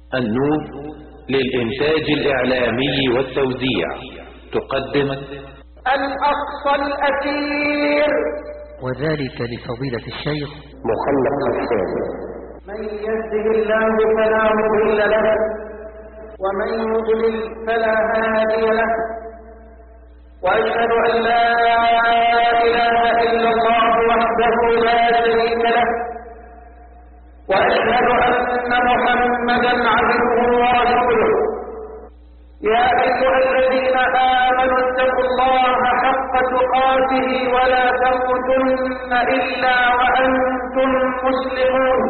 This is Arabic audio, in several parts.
النور للإنتاج الإعلامي والتوزيع تقدم الأقصى الأثير، وذلك لفضيلة الشيخ مخلق الحسين. من يهده الله فلا مضل له ومن يضلل فلا هادي له، وأشهد أن لا إله إلا الله وحده لا شريك له، وأشهد أن محمدا عبده ورسوله. يا أيها الذين آمنوا اتقوا الله حق تقاته ولا تموتن إلا وأنتم مسلمون.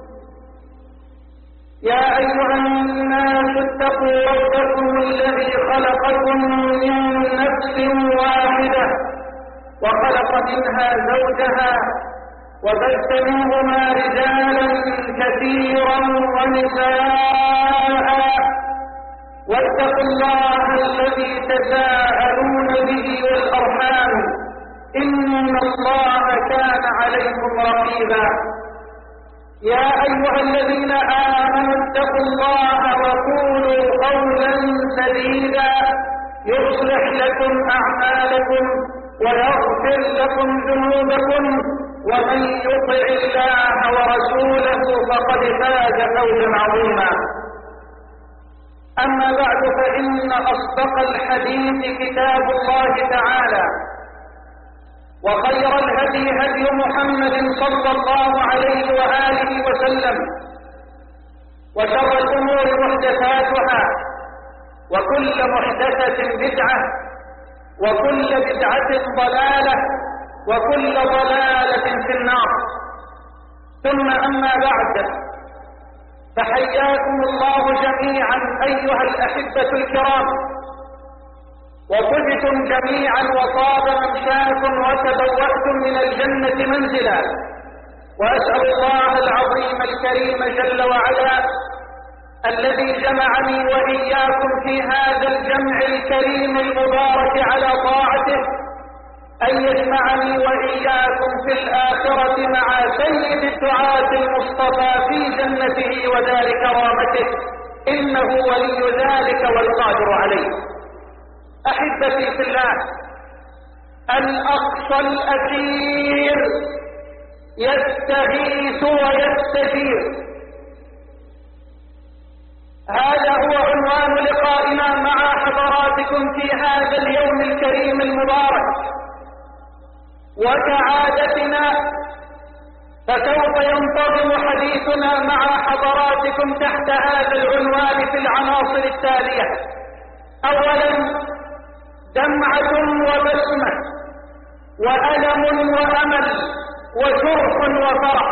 يا أيها الناس اتقوا ربكم الذي خلقكم من نفس واحدة وخلق منها زوجها وبث منهما رجالا كثيرا ونساء، واتقوا الله الذي تساءلون به والأرحام إن الله كان عليكم رقيبا. يا أيها الذين آمنوا اتقوا الله وقولوا قولا سديدا يصلح لكم أعمالكم ويغفر لكم ذنوبكم، ومن يطع الله ورسوله فقد فاز فوزا عظيما. أما بعد، فإن أصدق الحديث كتاب الله تعالى، وخير الهدي هدي محمد صلى الله عليه وآله وسلم، وشر الأمور محدثاتها، وكل محدثة بدعة، وكل بدعة ضلالة، وكل ضلالة في النار. ثم أما بعد، فحياكم الله جميعا أيها الأحبة الكرام، وطبتم جميعا وطاب ممشاكم وتبوأتم من الجنة منزلا، وأسأل الله العظيم الكريم جل وعلا الذي جمعني وإياكم في هذا الجمع الكريم المبارك على طاعته أن يجمعني وإياكم في الآخرة مع سيد الدعاة المصطفى في جنته ودار كرامته، إنه ولي ذلك والقادر عليه. أحبتي في الله، الأقصى الأثير يستغيث ويستجير. هذا هو عنوان لقائنا مع حضراتكم في هذا اليوم الكريم المبارك، وكعادتنا فسوف ينتظم حديثنا مع حضراتكم تحت هذا العنوان في العناصر التالية: أولا دمعة وبسمة، وألم وأمل، وشرح وفرح.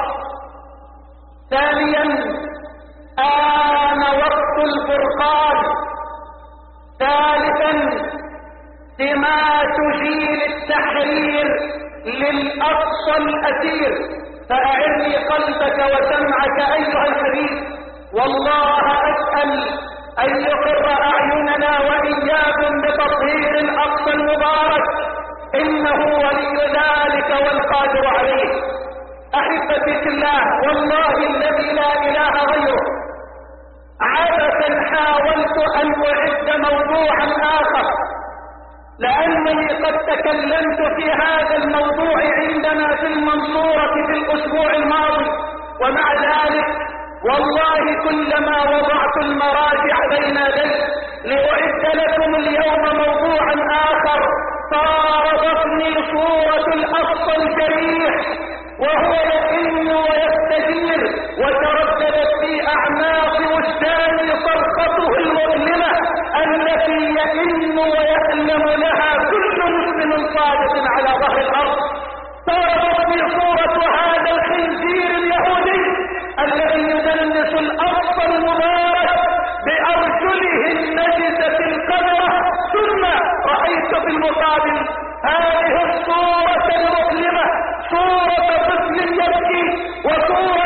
ثانيا آن وقت الفرقان. ثالثا سمات جيل التحرير للأقصى الأثير. فأعرني قلبك وسمعك أيها الحبيب، والله أسأل أن يقر أعيننا وإياكم بتطهير الأقصى المبارك، إنه ولي ذلك والقادر عليه. أحبتي في الله، والله الذي لا إله غيره، عبثا حاولت أن أعد موضوعا آخر، لأنني قد تكلمت في هذا الموضوع عندنا في المنصورة في الأسبوع الماضي، ومع ذلك والله كلما وضعت المراجع بين يدي لأعد لكم اليوم موضوعا آخر طاردتني صورة الأقصى الجريح وهو يئن ويستجير، وترددت في أعماق وجداني صرخته المؤلمة التي يئن ويألم لها كل مسلم صادق على ظهر الأرض. طاردتني صورة هذا الخنزير اليهودي الذي يدنس الأقصى المبارك بأرجله النجسة القذرة. ثم رأيت في المقابل هذه الصورة المؤلمة، صورة طفل يبكي وصورة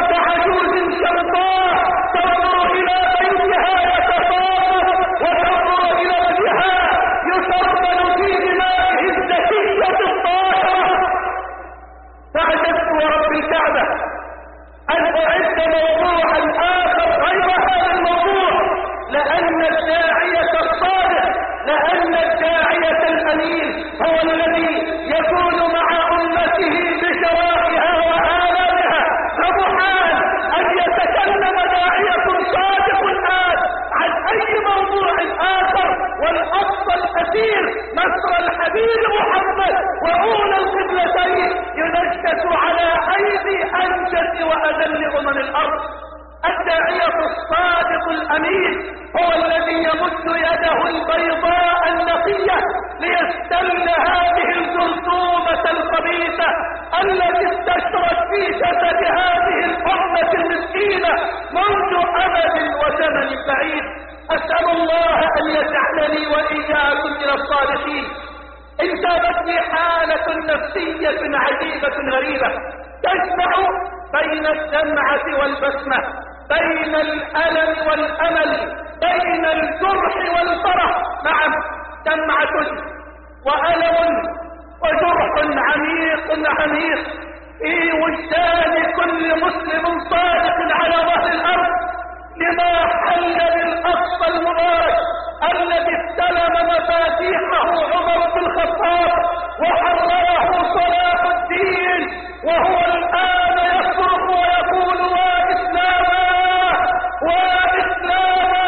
الأرض. الداعية الصادق الأمين هو الذي يمد يده البيضاء النقية ليستل هذه الجرثومة الخبيثة التي استشرت في جسد هذه الأمة المسكينة منذ أمد وزمن بعيد. أسأل الله أن يجعلني وإياكم من الصالحين. انتابتني حالة نفسية عجيبة غريبة تجمع بين الدمعة والبسمة، بين الألم والأمل، بين الجرح والفرح. نعم، دمعة وألم وجرح عميق عميق في وجدان كل مسلم صادق على ظهر الأرض لما حل بالأقصى المبارك الذي استلم مفاتيحه عمر بن الخطاب وحرره صلاح الدين، وهو الآن يصرخ ويقول وإسلاما وإسلاما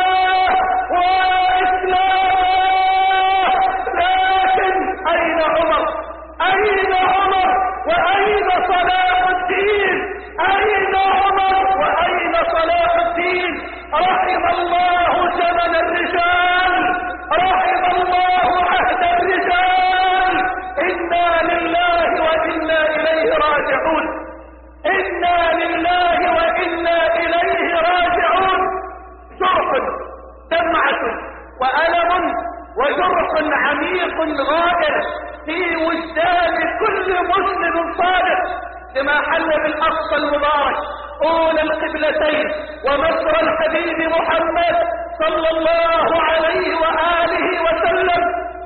وإسلاما. لكن أين عمر؟ أين عمر وأين صلاح الدين؟ أين عمر وأين صلاح الدين؟ رحم الله زمن الرجال، رحم الله عهد الرجال. إنا لله وإنا إليه راجعون، إنا لله وإنا إليه راجعون. جرح، دمعة وألم وجرح عميق غائر في وجدان كل مسلم صادق لما حل بالأقصى المبارك أولى القبلتين ومصر الحبيب محمد صلى الله عليه وآله وسلم.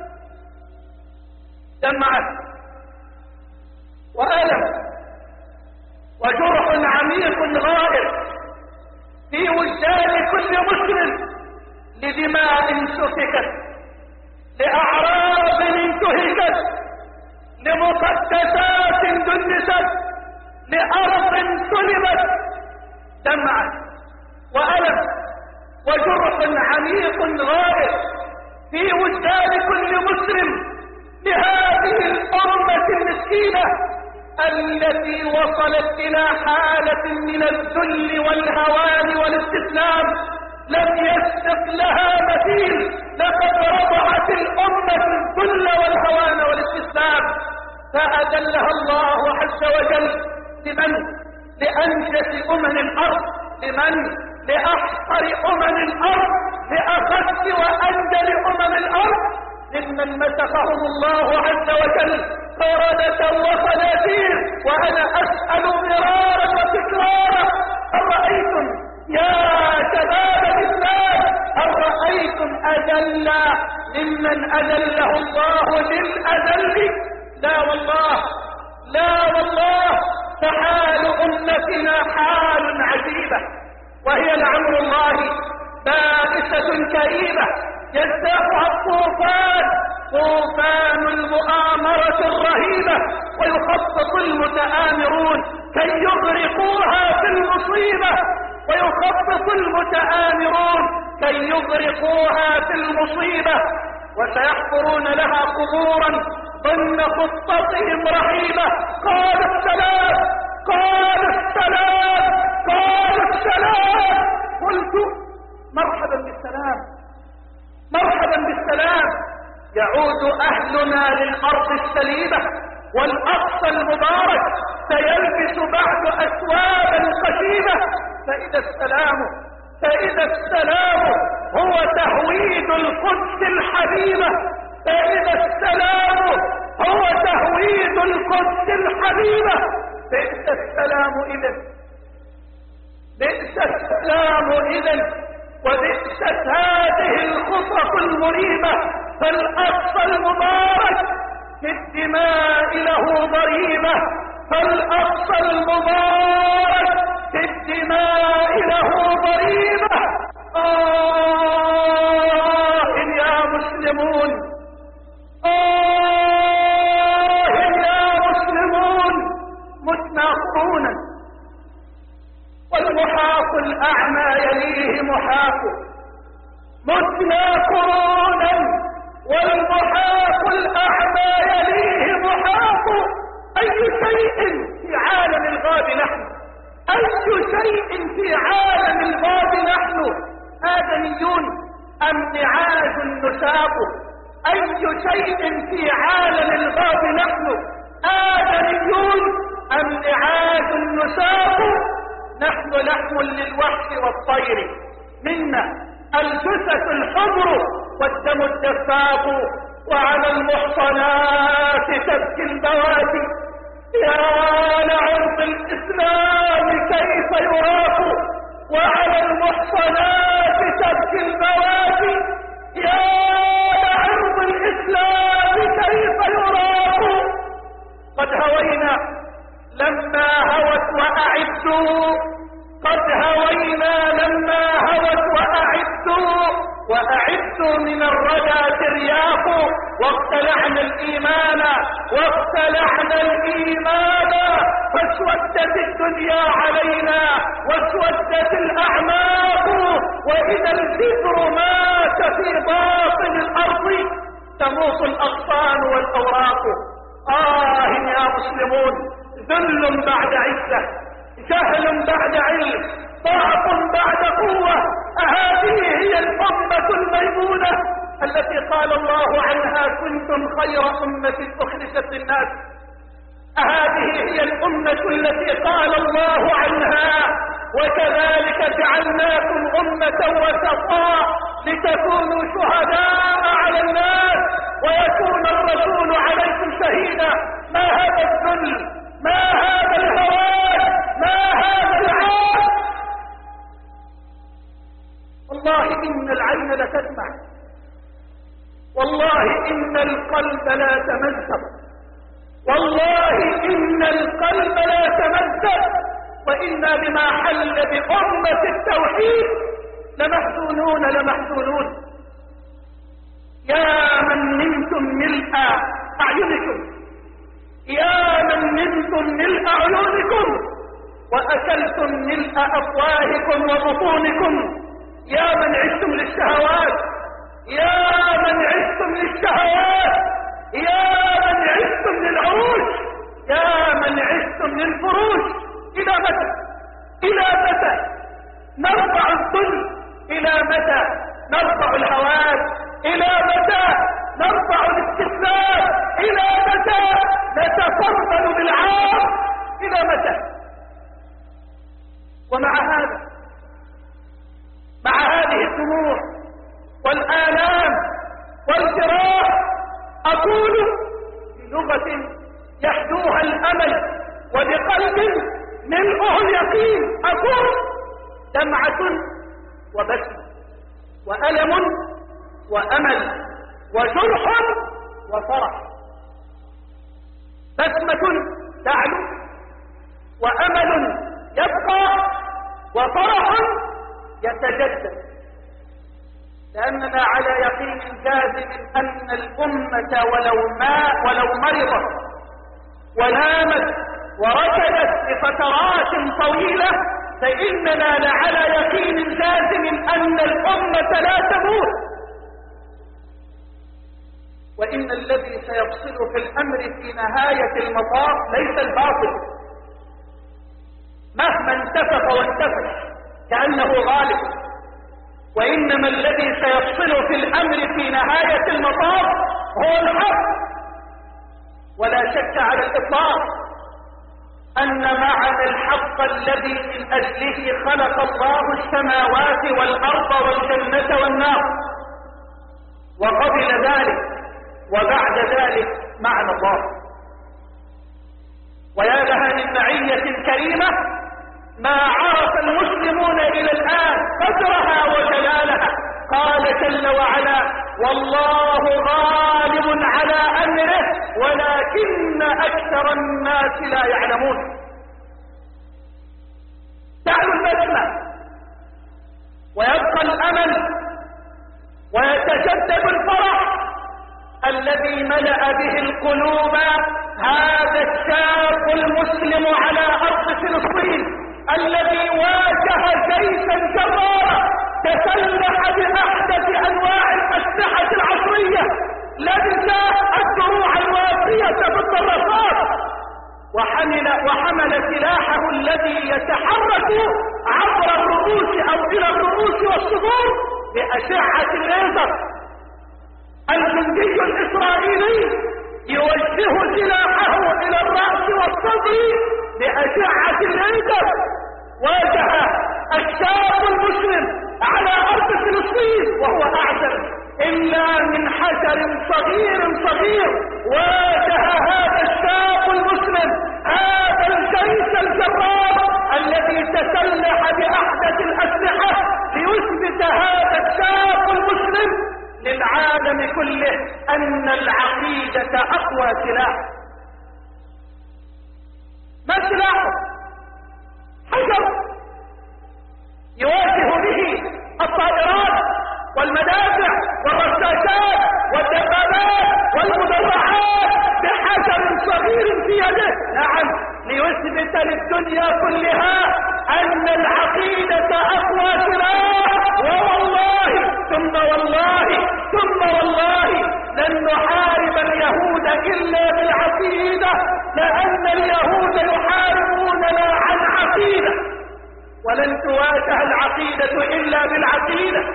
دمعة وألم وجرح عميق غائر في وجدان كل مسلم لدماء سفكت، لأعراض انتهكت، لمقدسات دنست، لأرض سلبت. دمعة وألم وجرح عميق غائر في وجدان كل مسلم لهذه الأمة المسكينة التي وصلت إلى حالة من الذل والهوان والاستسلام لم يسبق لها مثيل. لقد رضعت الأمة الذل والهوان والاستسلام فأذلها الله عز وجل. لمن؟ لأنجس الأرض. لمن؟ لأحقر الأرض، لأخس وأنجل الأرض، ممن مسخهم الله عز وجل قردة وخنازير. وأنا أسأل مرارا وتكرارا: هل رأيتم يا شباب الإسلام، هل رأيتم أذل ممن أذله الله للأذل؟ لا والله، لا والله. فحال أمتنا حال عجيبة، وهي لعمر الله بائسة كريمة يزداحها الطوفان، طوفان المؤامرة الرهيبة، ويخطط المتآمرون كي يغرقوها في المصيبة، ويخطط المتآمرون كي يغرقوها في المصيبة، وسيحفرون لها قبورا ضمن خطتهم رهيبة. قال السلام، قال السلام، قال السلام. قلت مرحبا بالسلام، مرحبا بالسلام. يعود أهلنا للأرض السليمة والأقصى المبارك سيلبس بعد أثوابا قديمة. فإذا السلام هو تهويد القدس الحبيبة، فإذا السلام هو تهويد القدس الحبيبة. بئس السلام إذن، بئس السلام إذن، وبئست هذه الخطط المريبة. فالأقصى المبارك في الدماء له ضريبة، فالأقصى المبارك في الدماء له ضريبة. يا مسلمون، يا مسلمون، متنا قرونا والمحاق الأعمى يليه محاق. متنا قرونا والمحاق الأعمى يليه محاق. أي شيء في عالم الغاب نحن، أي شيء شيء في عالم الغاب نحن آدميون أم نعاج نساق؟ أي شيء في عالم الغاب نحن آدميون أم نعاج نساق؟ نحن لحم للوحش والطير، منا الجثث الحمر والدم الدفاق، وعلى المحصنات تبكي البوادي. يا لعرض الإسلام كيف يراق، وعلى المحصنات تبكي البوادي. يا لعرض الإسلام كيف يراق. قد هوينا لما هوت وأعدوا، قد هوينا لما هوت وأعدوا من الردى ترياق، واقتلعنا الإيمان فاسودت الدنيا علينا واسودت الأعماق، وإذا الجذر مات في باطن الأرض تموت الأغصان والأوراق. يا مسلمون، ذل بعد عزة، جهل بعد علم، ضعف بعد قوة. أهذه هي الأمة الميمونة التي قال الله عنها كنتم خير أمة أخرجت للناس؟ أهذه هي الأمة التي قال الله عنها وكذلك جعلناكم أمة وسطا لتكونوا شهداء على الناس ويكون الرسول عليكم شهيدا؟ ما هذا الذل، ما هذا الهوان، ما هذا العار. والله إن العين لتدمع، والله إن القلب لا تمزق، والله إن القلب لا تمزق، وإنا بما حل بأمة التوحيد لمحزونون. يا من نمتم ملء أعينكم، يا من نمتم ملء عيونكم وأكلتم ملء أفواهكم وبطونكم، يا من عشتم للشهوات، يا من عشتم للشهوات، يا من عشتم للعروش، يا من عشتم للفروش. إلى متى؟ إلى متى نرفع الظل؟ إلى متى نرفع الهوان؟ إلى متى نرفع الاستسلام؟ إلى متى نتفضل بالعار؟ إلى متى؟ ومع هذا، مع هذه الدموع والآلام والجراح، أقول بلغة يحدوها الأمل وبقلب ملؤه اليقين، أقول دمعة وبسمة وألم وأمل وجرح وفرح. بسمة تعلو وأمل يبقى وفرح يتجدد، لأننا على يقين جازم أن الأمة ولو مرضت ونامت وركدت لفترات طويلة فإننا لعلى يقين جازم أن الأمة لا تموت. وإن الذي سيفصل في الأمر في نهاية المطاف ليس الباطل مهما انتفخ وانتفش كأنه غالب، وإنما الذي سيفصل في الأمر في نهاية المطاف هو الحق. ولا شك على الإطلاق أن معنى الحق الذي من أجله خلق الله السماوات والأرض والجنة والنار وقبل ذلك وبعد ذلك معنى الله. ويا لها من معية كريمة ما عرف المسلمون إلى الآن قدرها وجلالها. قال جل وعلا: والله غالب على أمره ولكن أكثر الناس لا يعلمون. تعلو البسمة ويبقى الأمل ويتجدد الفرح الذي ملأ به القلوب هذا الشاب المسلم على أرض فلسطين الذي واجه جيشا جرارا تسلح بأحدث أنواع الأسلحة العصرية، لبس الدروع الوافية بالطرقات وحمل سلاحه الذي يتحرك العصور بأشعة الليزر. الجندي الإسرائيلي يوجه سلاحه إلى الرأس والصدر بأشعة الليزر. واجه الشاب المسلم على أرض فلسطين وهو أعزل إلا من حجر صغير. واجه هذا الشاب المسلم هذا الجيش الجرار الذي تسلح بأحدث الأسلحة ليثبت هذا الشاب المسلم للعالم كله أن العقيدة أقوى سلاح. ما سلاحه؟ حجر يواجه به الطائرات والمدافع والرشاشات والدبابات والمدرعات بحجر صغير في يده. نعم، ليثبت للدنيا كلها أن العقيدة أقوى سلاح. ووالله ثم والله لن نحارب اليهود إلا بالعقيدة، لأن اليهود يحاربوننا عن عقيدة، ولن تواجه العقيدة إلا بالعقيدة.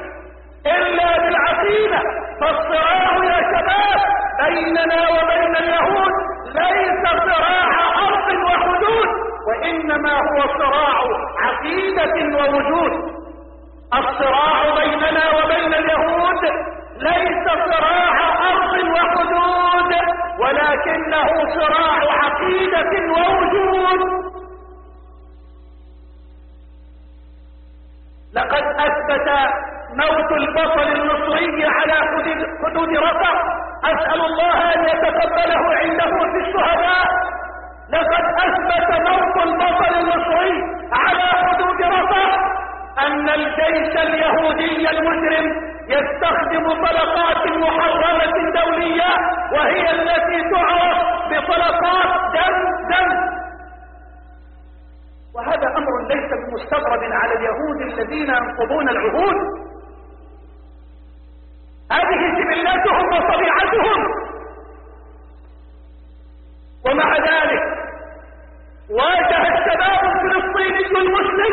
فالصراع يا شباب بيننا وبين اليهود ليس صراع أرض وحدود، وإنما هو صراع عقيدة ووجود. الصراع بيننا وبين اليهود ليس صراع أرض وحدود، ولكنه صراع عقيدة ووجود. لقد أثبت موت البطل المصري على حدود رفح، أسأل الله أن يتقبله عنده في الشهداء. لقد أثبت موت البطل المصري على حدود رفح أن الجيش اليهودي المجرم يستخدم طلقات محرمة دولية، وهي التي تعرف بطلقات دم. وهذا أمر ليس بمستغرب على اليهود الذين ينقضون العهود. هذه جبلتهم وطبيعتهم. ومع ذلك واجه الشباب الفلسطيني المسلم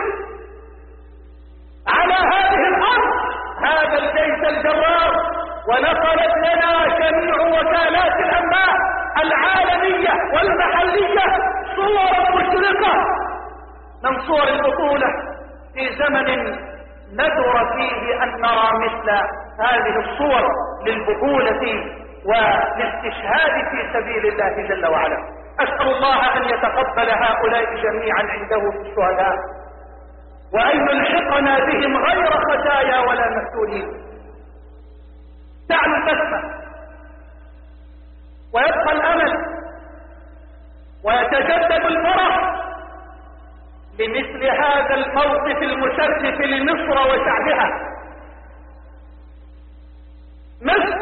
على هذه الأرض هذا الجيش الجرار، ونقلت لنا جميع وكالات الأنباء العالمية والمحلية صور مشرقة من صور البطولة في زمن ندر فيه أن نرى مثل هذه الصور للبطولة والاستشهاد في سبيل الله جل وعلا. أسأل الله أن يتقبل هؤلاء جميعا عنده في الشهداء، وأن يلحقنا بهم غير خزايا ولا مفتونين. تعلو البسمة ويبقى الأمل ويتجدد الفرح لمثل هذا الموقف المشرف لمصر وشعبها. مصر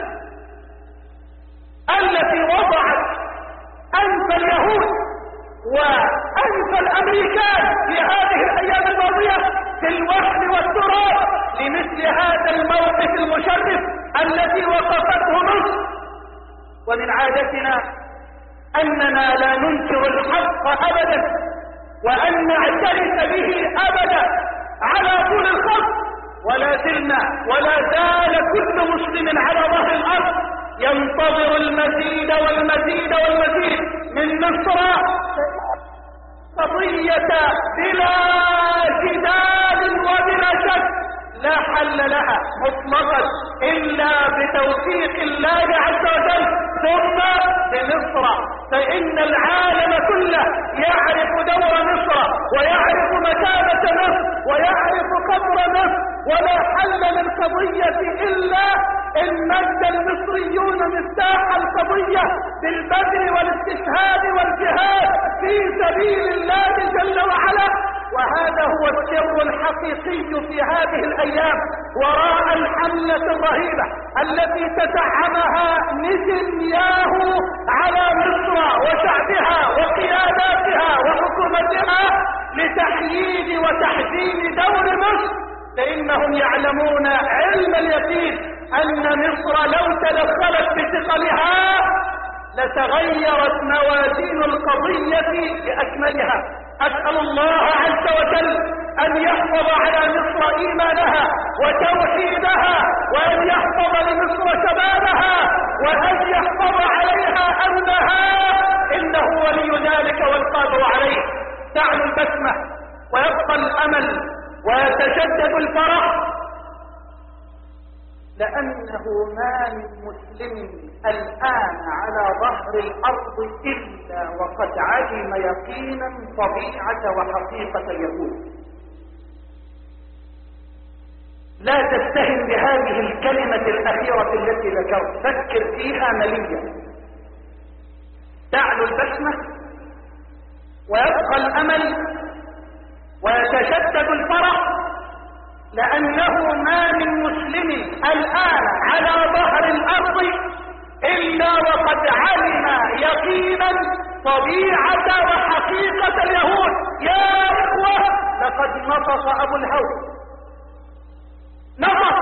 التي وضعت أنف اليهود وأنف الأمريكان في هذه الأيام الماضية في الوحل والتراب لمثل هذا الموقف المشرف الذي وقفته مصر. ومن عادتنا أننا لا ننكر الحق أبدا وأن نعترف به أبدا على طول الخط، ولا زال كل مسلم على ظهر الأرض ينتظر المزيد من مصر. قضية بلا جدال وبلا شك لا حل لها مطلقا إلا بتوفيق الله عز وجل، ثم بمصر، فإن العالم كله يعرف دور مصر ويعرف مكانة مصر ويعرف قدر مصر، ولا حل للقضية إلا إن مد المصريون مفتاح القضية بالبذل والاستشهاد والجهاد في سبيل الله جل وعلا. وهذا هو السر الحقيقي في هذه الأيام وراء الحملة الرهيبة التي تزعمها نتنياهو على مصر وشعبها وقياداتها وحكومتها لتحييد وتحديد دور مصر، فإنهم يعلمون علم اليقين أن مصر لو تدخلت بثقلها لتغيرت موازين القضية بأكملها. أسأل الله عز وجل أن يحفظ يحفظ على مصر إيمانها وتوحيدها، وأن يحفظ لمصر شبابها، وأن يحفظ عليها أمنها، إنه ولي ذلك والقادر عليه. تعلو البسمة ويبقى الأمل ويتجدد الفرح، لأنه ما من مسلم الآن على ظهر الأرض إلا وقد علم يقينا طبيعة وحقيقة اليهود. لا تستهن بهذه الكلمة الأخيرة التي ذكرت، فكر فيها مليا. تعلو البسمة ويبقى الأمل ويتشدد الفرح، لأنه ما من مسلم الآن على ظهر الأرض إلا وقد علم يقينا طبيعة وحقيقة اليهود. يا إخوة، لقد نطق أبو الهول، نطق،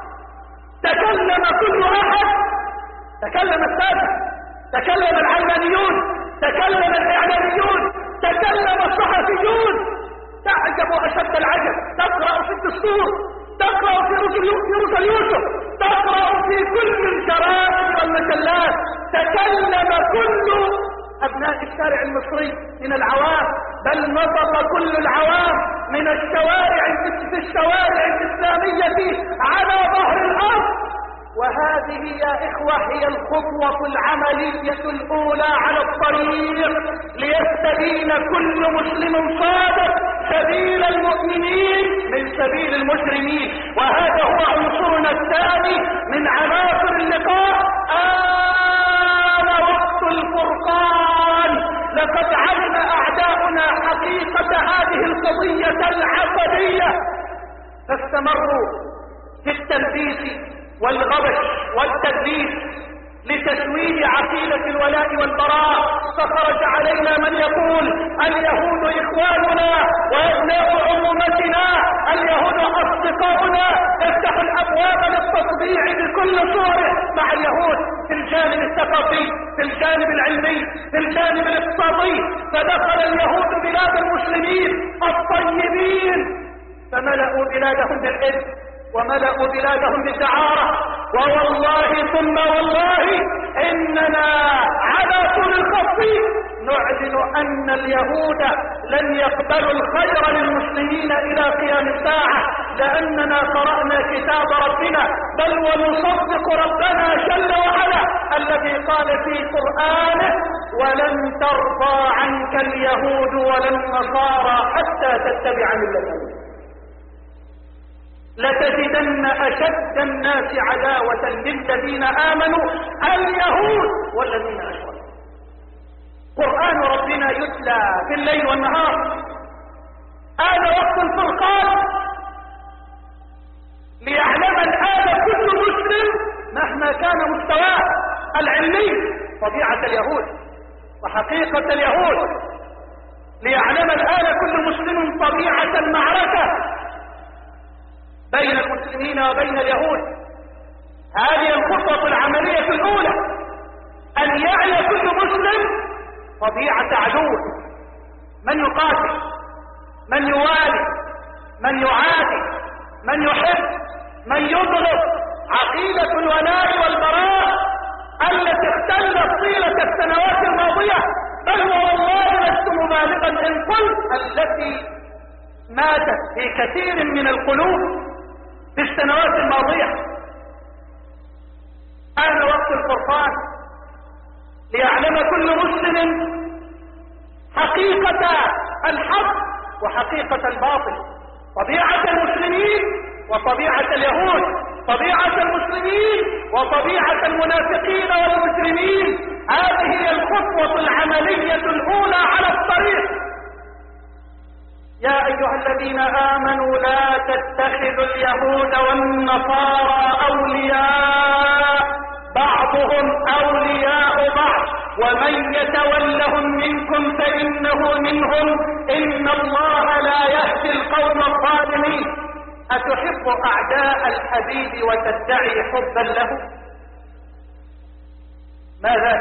تكلم كل أحد، تكلم السادة، تكلم العلمانيون، تكلم الإعلاميون، تكلم الصحفيون. تعجب أشد العجب، تقرأ في الدستور، تقرأ في رسل يوسف، تقرأ في كل الجرائد والمجلات، تكلم كل أبناء الشارع المصري من العوام، بل نطق كل العوام من الشوارع في الشوارع الإسلامية على ظهر الأرض. وهذه يا إخوة هي الخطوة العملية الأولى على الطريق ليستبين كل مسلم صادق سبيل المؤمنين من سبيل المجرمين. وهذا هو عنصرنا الثاني من عناصر اللقاء. آن وقت الفرقان. لقد علم أعداؤنا حقيقة هذه القضية العقدية، فاستمروا في التلبيس والغبش والتدليس لتشويه عقيدة الولاء والبراء. فخرج علينا من يقول اليهود إخواننا وأبناء عمومتنا، اليهود أصدقاؤنا، افتحوا الأبواب للتطبيع بكل صوره مع اليهود في الجانب الثقافي، في الجانب العلمي، في الجانب الاقتصادي. فدخل اليهود بلاد المسلمين الطيبين فملأوا بلادهم بالإثم وملأوا بلادهم بالدعارة. ووالله ثم والله إننا على طول الخط نعلن أن اليهود لن يقبلوا الخير للمسلمين إلى قيام الساعة، لأننا قرأنا كتاب ربنا، بل ونصدق ربنا جل وعلا الذي قال في قرآنه ولن ترضى عنك اليهود ولا النصارى حتى تتبع ملتهم. لتجدن أشد الناس عداوة للذين آمنوا اليهود والذين أشركوا. قرآن ربنا يتلى في الليل والنهار. هذا وقت الفرقان ليعلم الآن كل مسلم مهما كان مستواه العلمي طبيعة اليهود وحقيقة اليهود، ليعلم الآن كل مسلم طبيعة المعركة بين المسلمين وبين اليهود. هذه الخطوة العملية الأولى، أن يعي كل مسلم طبيعة عدوه، من يقاتل، من يوالي، من يعادي، من يحب، من يضرب. عقيدة الولاء والبراء التي اختلت طيلة السنوات الماضية، بل والله لست مبالغا إن قلت التي ماتت في كثير من القلوب في السنوات الماضية. آن وقت الفرقان ليعلم كل مسلم حقيقة الحق وحقيقة الباطل، طبيعة المسلمين وطبيعة اليهود، طبيعة المسلمين وطبيعة المنافقين والمجرمين. هذه هي الخطوة العملية الأولى على الطريق. يا أيها الذين آمنوا لا تتخذوا اليهود والنصارى أولياء، بعضهم أولياء بعض، ومن يتولهم منكم فإنه منهم، إن الله لا يهدي القوم الظالمين. أتحب أعداء الحبيب وتدعي حبا له؟ ما ذاك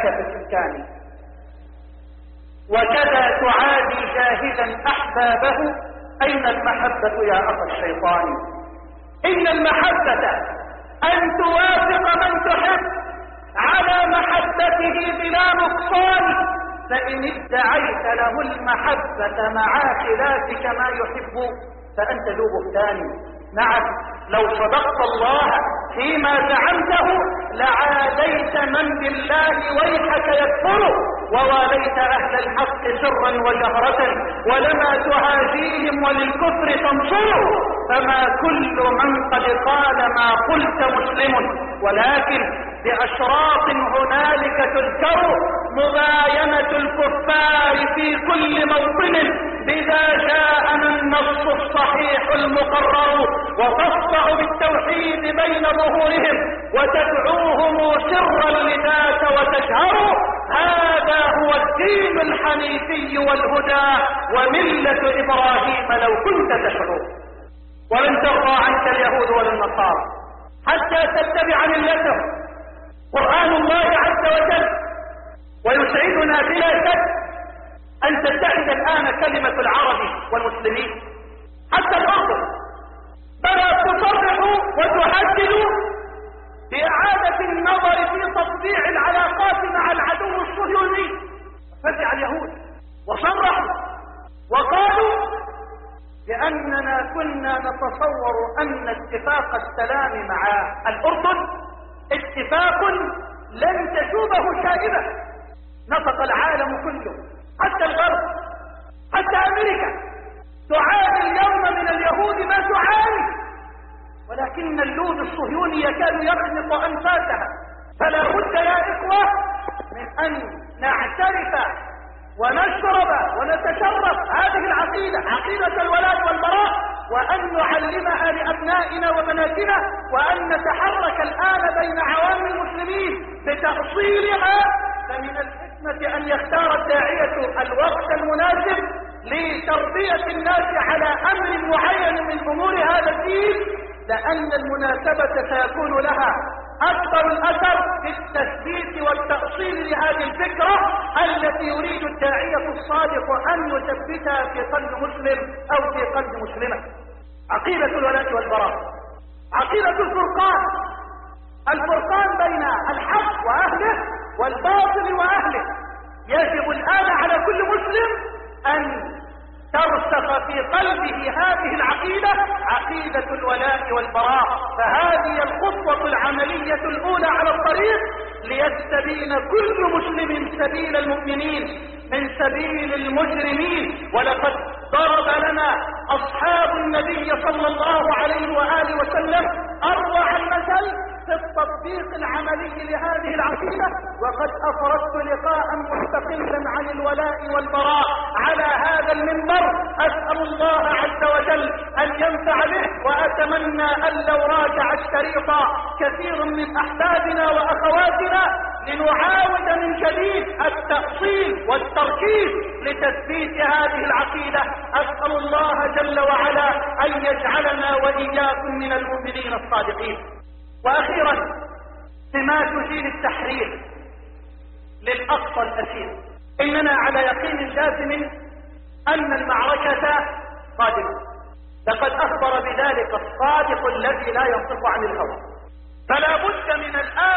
بالإمكان. وكذا تعادي جاهدا أحبابه أين المحبة يا أخ الشيطان؟ إن المحبة أن توافق من تحب على محبته بلا نقصان، فإن ادعيت له المحبة مع خلافك ما يحب فأنت ذو بهتان. نعم، لو صدقت الله فيما زعمته لعاديت من بالله ويحك يكفره، وواليت أهل الحق سرا وجهرة، ولما تهاجيهم وللكفر تنصره. فما كل من قد قال ما قلت مسلم، ولكن بأشراط هنالك تذكر مباينة الكفار في كل موطن، بذا جاءنا النص الصحيح المقرر، وتصدع بالتوحيد بين ظهورهم وتدعوهم سرا لذاك وتجهر. هذا هو الدين الحنيفي والهدى وملة إبراهيم لو كنت تشعر. ولن ترضى عنك اليهود ولا النصارى حتى تتبع ملتهم. قرآن الله عز وجل ويسعدنا بلا شك أن تتحد الآن كلمة العرب والمسلمين حتى الأردن، بل تصرح وتهدد بإعادة النظر في تطبيع العلاقات مع العدو الصهيوني. فزع اليهود وصرحوا وقالوا بأننا كنا نتصور أن اتفاق السلام مع الأردن اتفاق لن تشوبه شائبة. نطق العالم كله حتى الغرب، حتى أمريكا تعاني اليوم من اليهود ما تعاني، ولكن اللود الصهيوني يكاد يخنق أنفاسها. فلا بد يا إخوة من أن نعترف ونشرب ونتشرف هذه العقيدة، عقيدة الولاء والبراء، وأن نعلمها لأبنائنا وبناتنا، وأن نتحرك الآن بين عوام المسلمين بتأصيلها. فمن الحكمة أن يختار الداعية الوقت المناسب لتربية الناس على أمر معين من أمور هذا الدين، لأن المناسبة سيكون لها أكبر الأثر في التثبيت والتأصيل لهذه الفكرة التي يريد الداعية الصادق أن يثبتها في قلب مسلم أو في قلب مسلمة. عقيدة الولاء والبراء، عقيدة الفرقان بين الحق وأهله والباطل وأهله. يجب الآن على كل مسلم أن ترسخ في قلبه هذه العقيدة، عقيدة الولاء والبراء. فهذه الخطوة العملية الأولى على الطريق ليستبين كل مسلم سبيل المؤمنين من سبيل المجرمين. ولقد ضرب لنا أصحاب النبي صلى الله عليه وآله وسلم أروع المثل في التطبيق العملي لهذه العقيدة. وقد أفردت لقاء مستقلا عن الولاء والبراء على هذا المنبر، أسأل الله عز وجل أن ينفع به، وأتمنى أن لو راجع الشريط كثير من أحبابنا وأخواتنا لنعاود من جديد التأصيل والتركيز لتثبيت هذه العقيدة. أسأل الله جل وعلا أن يجعلنا وإياكم من المؤمنين الصادقين. وأخيرا سمات جيل التحرير للأقصى الأسير، إننا على يقين جازم أن المعركة قادمة، لقد أخبر بذلك الصادق الذي لا ينطق عن الهوى. فلا بد من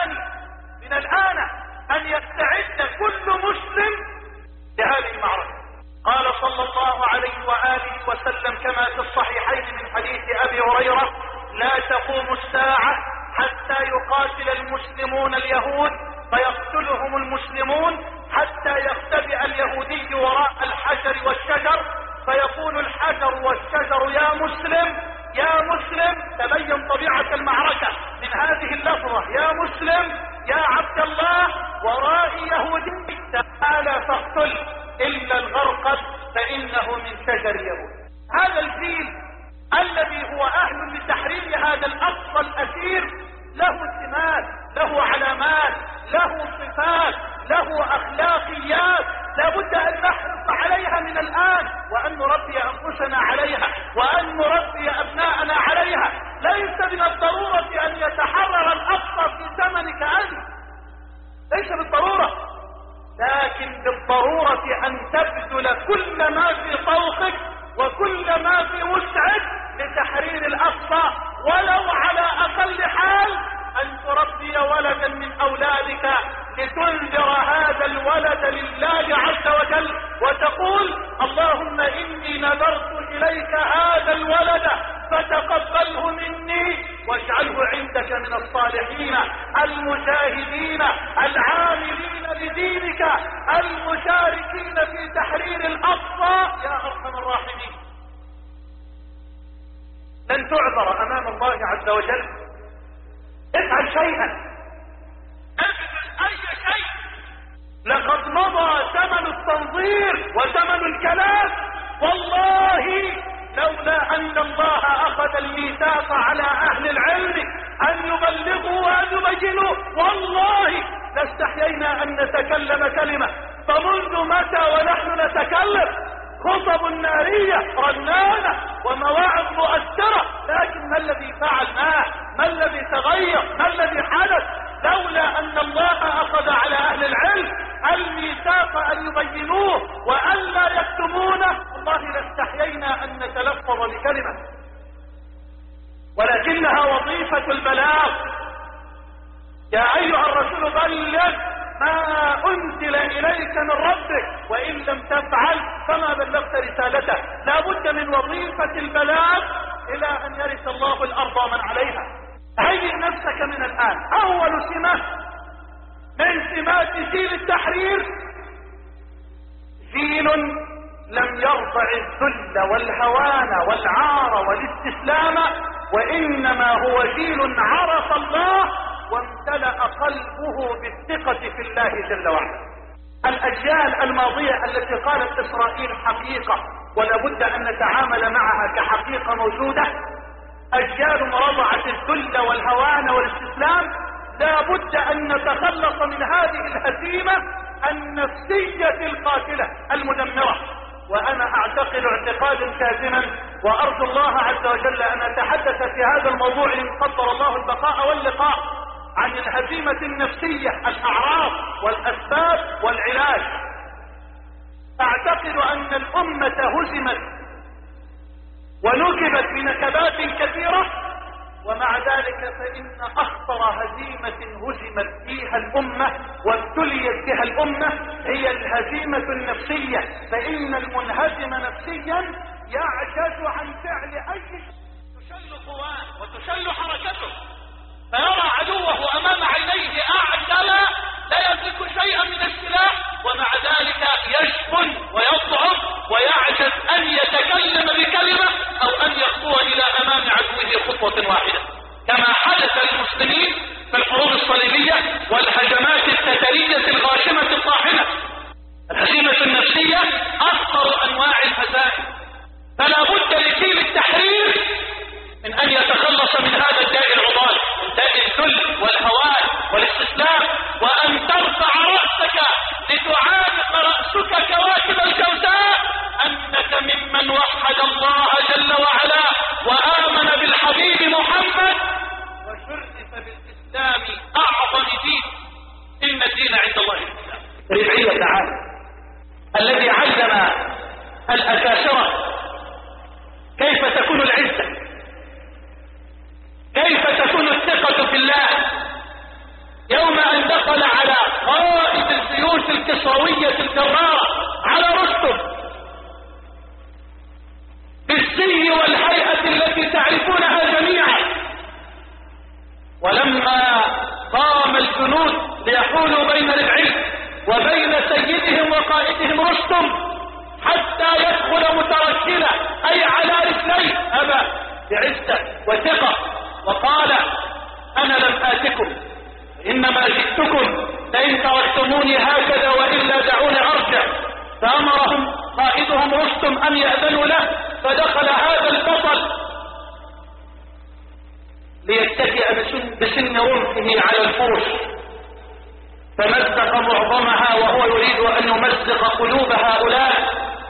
الآن أن يستعد كل مسلم لهذه المعركة. قال صلى الله عليه وآله وسلم كما في الصحيحين من حديث أبي هريرة: لا تقوم الساعة حتى يقاتل المسلمون اليهود فيقتلهم المسلمون، حتى يختبئ اليهودي وراء الحجر والشجر فيقول الحجر والشجر: يا مسلم يا مسلم. تبين طبيعة المعركة من هذه اللفظة: يا مسلم يا عبد الله، ورائي يهودي، تعالى فاقتل إلا الغرقد فإنه من شجر يهود. هذا الجيل الذي هو أهل لتحرير هذا الأقصى الأسير له سمات، له علامات، له صفات، له أخلاقيات لابد أن نحرص عليها من الآن، وأن نربي أنفسنا عليها، وأن نربي أبناءنا عليها. ليس من الضرورة أن يتحرر الأقصى في زمنك أنت، ليس بالضرورة، لكن بالضرورة أن تبذل كل ما في طوقك وكل ما في من الصالحين المجاهدين العاملين لدينك المشاركين في تحرير الأقصى يا أرحم الراحمين. لن تعذر أمام الله عز وجل. افعل شيئا، افعل أي شيء. لقد مضى ثمن التنظير وثمن الكلام. والله لولا أن الله أخذ الميثاق على أهل العلم أن يبلغوا وأن يبينوا والله لاستحيينا أن نتكلم كلمة. فمنذ متى ونحن نتكلم؟ خطب نارية رنانة ومواعظ مؤثرة، لكن ما الذي فعل؟ ما الذي تغير؟ ما الذي حدث؟ لولا أن الله أخذ على أهل العلم الميثاق أن يبينوه وأن لا يكتمونه والله لاستحيينا أن نتلفظ بكلمة. ولكنها وظيفة البلاغ. يا أيها الرسول بلغ ما أنزل إليك من ربك وإن لم تفعل فما بلغت رسالته. لا بد من وظيفة البلاغ إلى أن يرث الله الأرض ومن عليها. هيئ نفسك من الآن. أول سمة من سمات جيل التحرير جيل لم يرفع الذل والهوان والعار والاستسلام، وإنما هو جيل عرف الله وامتلأ قلبه بالثقة في الله جل وعلا. الأجيال الماضية التي قالت إسرائيل حقيقة ولا بد أن نتعامل معها كحقيقة موجودة، أجيال رضعت الذل والهوان والاستسلام. لا بد أن نتخلص من هذه الهزيمة النفسية القاتلة المدمرة. وأنا أعتقد اعتقادا كاذما وأرجو الله عز وجل أن أتحدث في هذا الموضوع إن قدر الله البقاء واللقاء عن الهزيمة النفسية، الأعراض والأسباب والعلاج. أعتقد أن الأمة هزمت ونكبت بنكبات كثيرة، ومع ذلك فإن أخطر هزيمة هزمت فيها الأمة وابتليت بها الأمة هي الهزيمة النفسية. فإن المنهزم نفسيا يعجز عن فعل أي شيء. تشل قواه وتشل حركته فيرى عدوه أمام عينيه أعجل لا يملك شيئا من السلاح، ومع ذلك يشبن ويضعف ويعجز أن يتكلم بكلمة أو أن يخطو إلى أمام عدوه خطوة واحدة، كما حدث للمسلمين في الحروب الصليبية والهجمات التترية الغاشمة الطاحنة. الهزيمة النفسية أخطر أنواع الهزائم. فلا بد لجيل التحرير من أن يتخلص من هذا الداء العضال، داء الذل والهوان والاستسلام، وأن ترفع رأسك لتعانق رأسك كواكب الجوزاء أنك ممن وحد الله جل وعلا وآمن بالحبيب محمد وشرف بالإسلام أعظم دين. إن الدين عند الله الإسلام. ربعية تعالى الذي علم الأكاسرة كيف تكون العزة، كيف تكون الثقة في الله، يوم أن دخل على قائد الجيوش الكسروية الجرارة على رستم بالسي والهيئة التي تعرفونها جميعا. ولما قام الجنود ليحولوا بين العلم وبين سيدهم وقائدهم رستم حتى يدخل متركلا أي على رجليه، أبى بعزة وثقة وقال أنا لم آتكم إنما جئتكم فإن تركتموني هكذا وإلا دعوني أرجع. فأمرهم قائدهم رستم أن يأذنوا له، فدخل هذا البطل ليتكئ بسن رمحه على الفرش فمزق معظمها وهو يريد أن يمزق قلوب هؤلاء.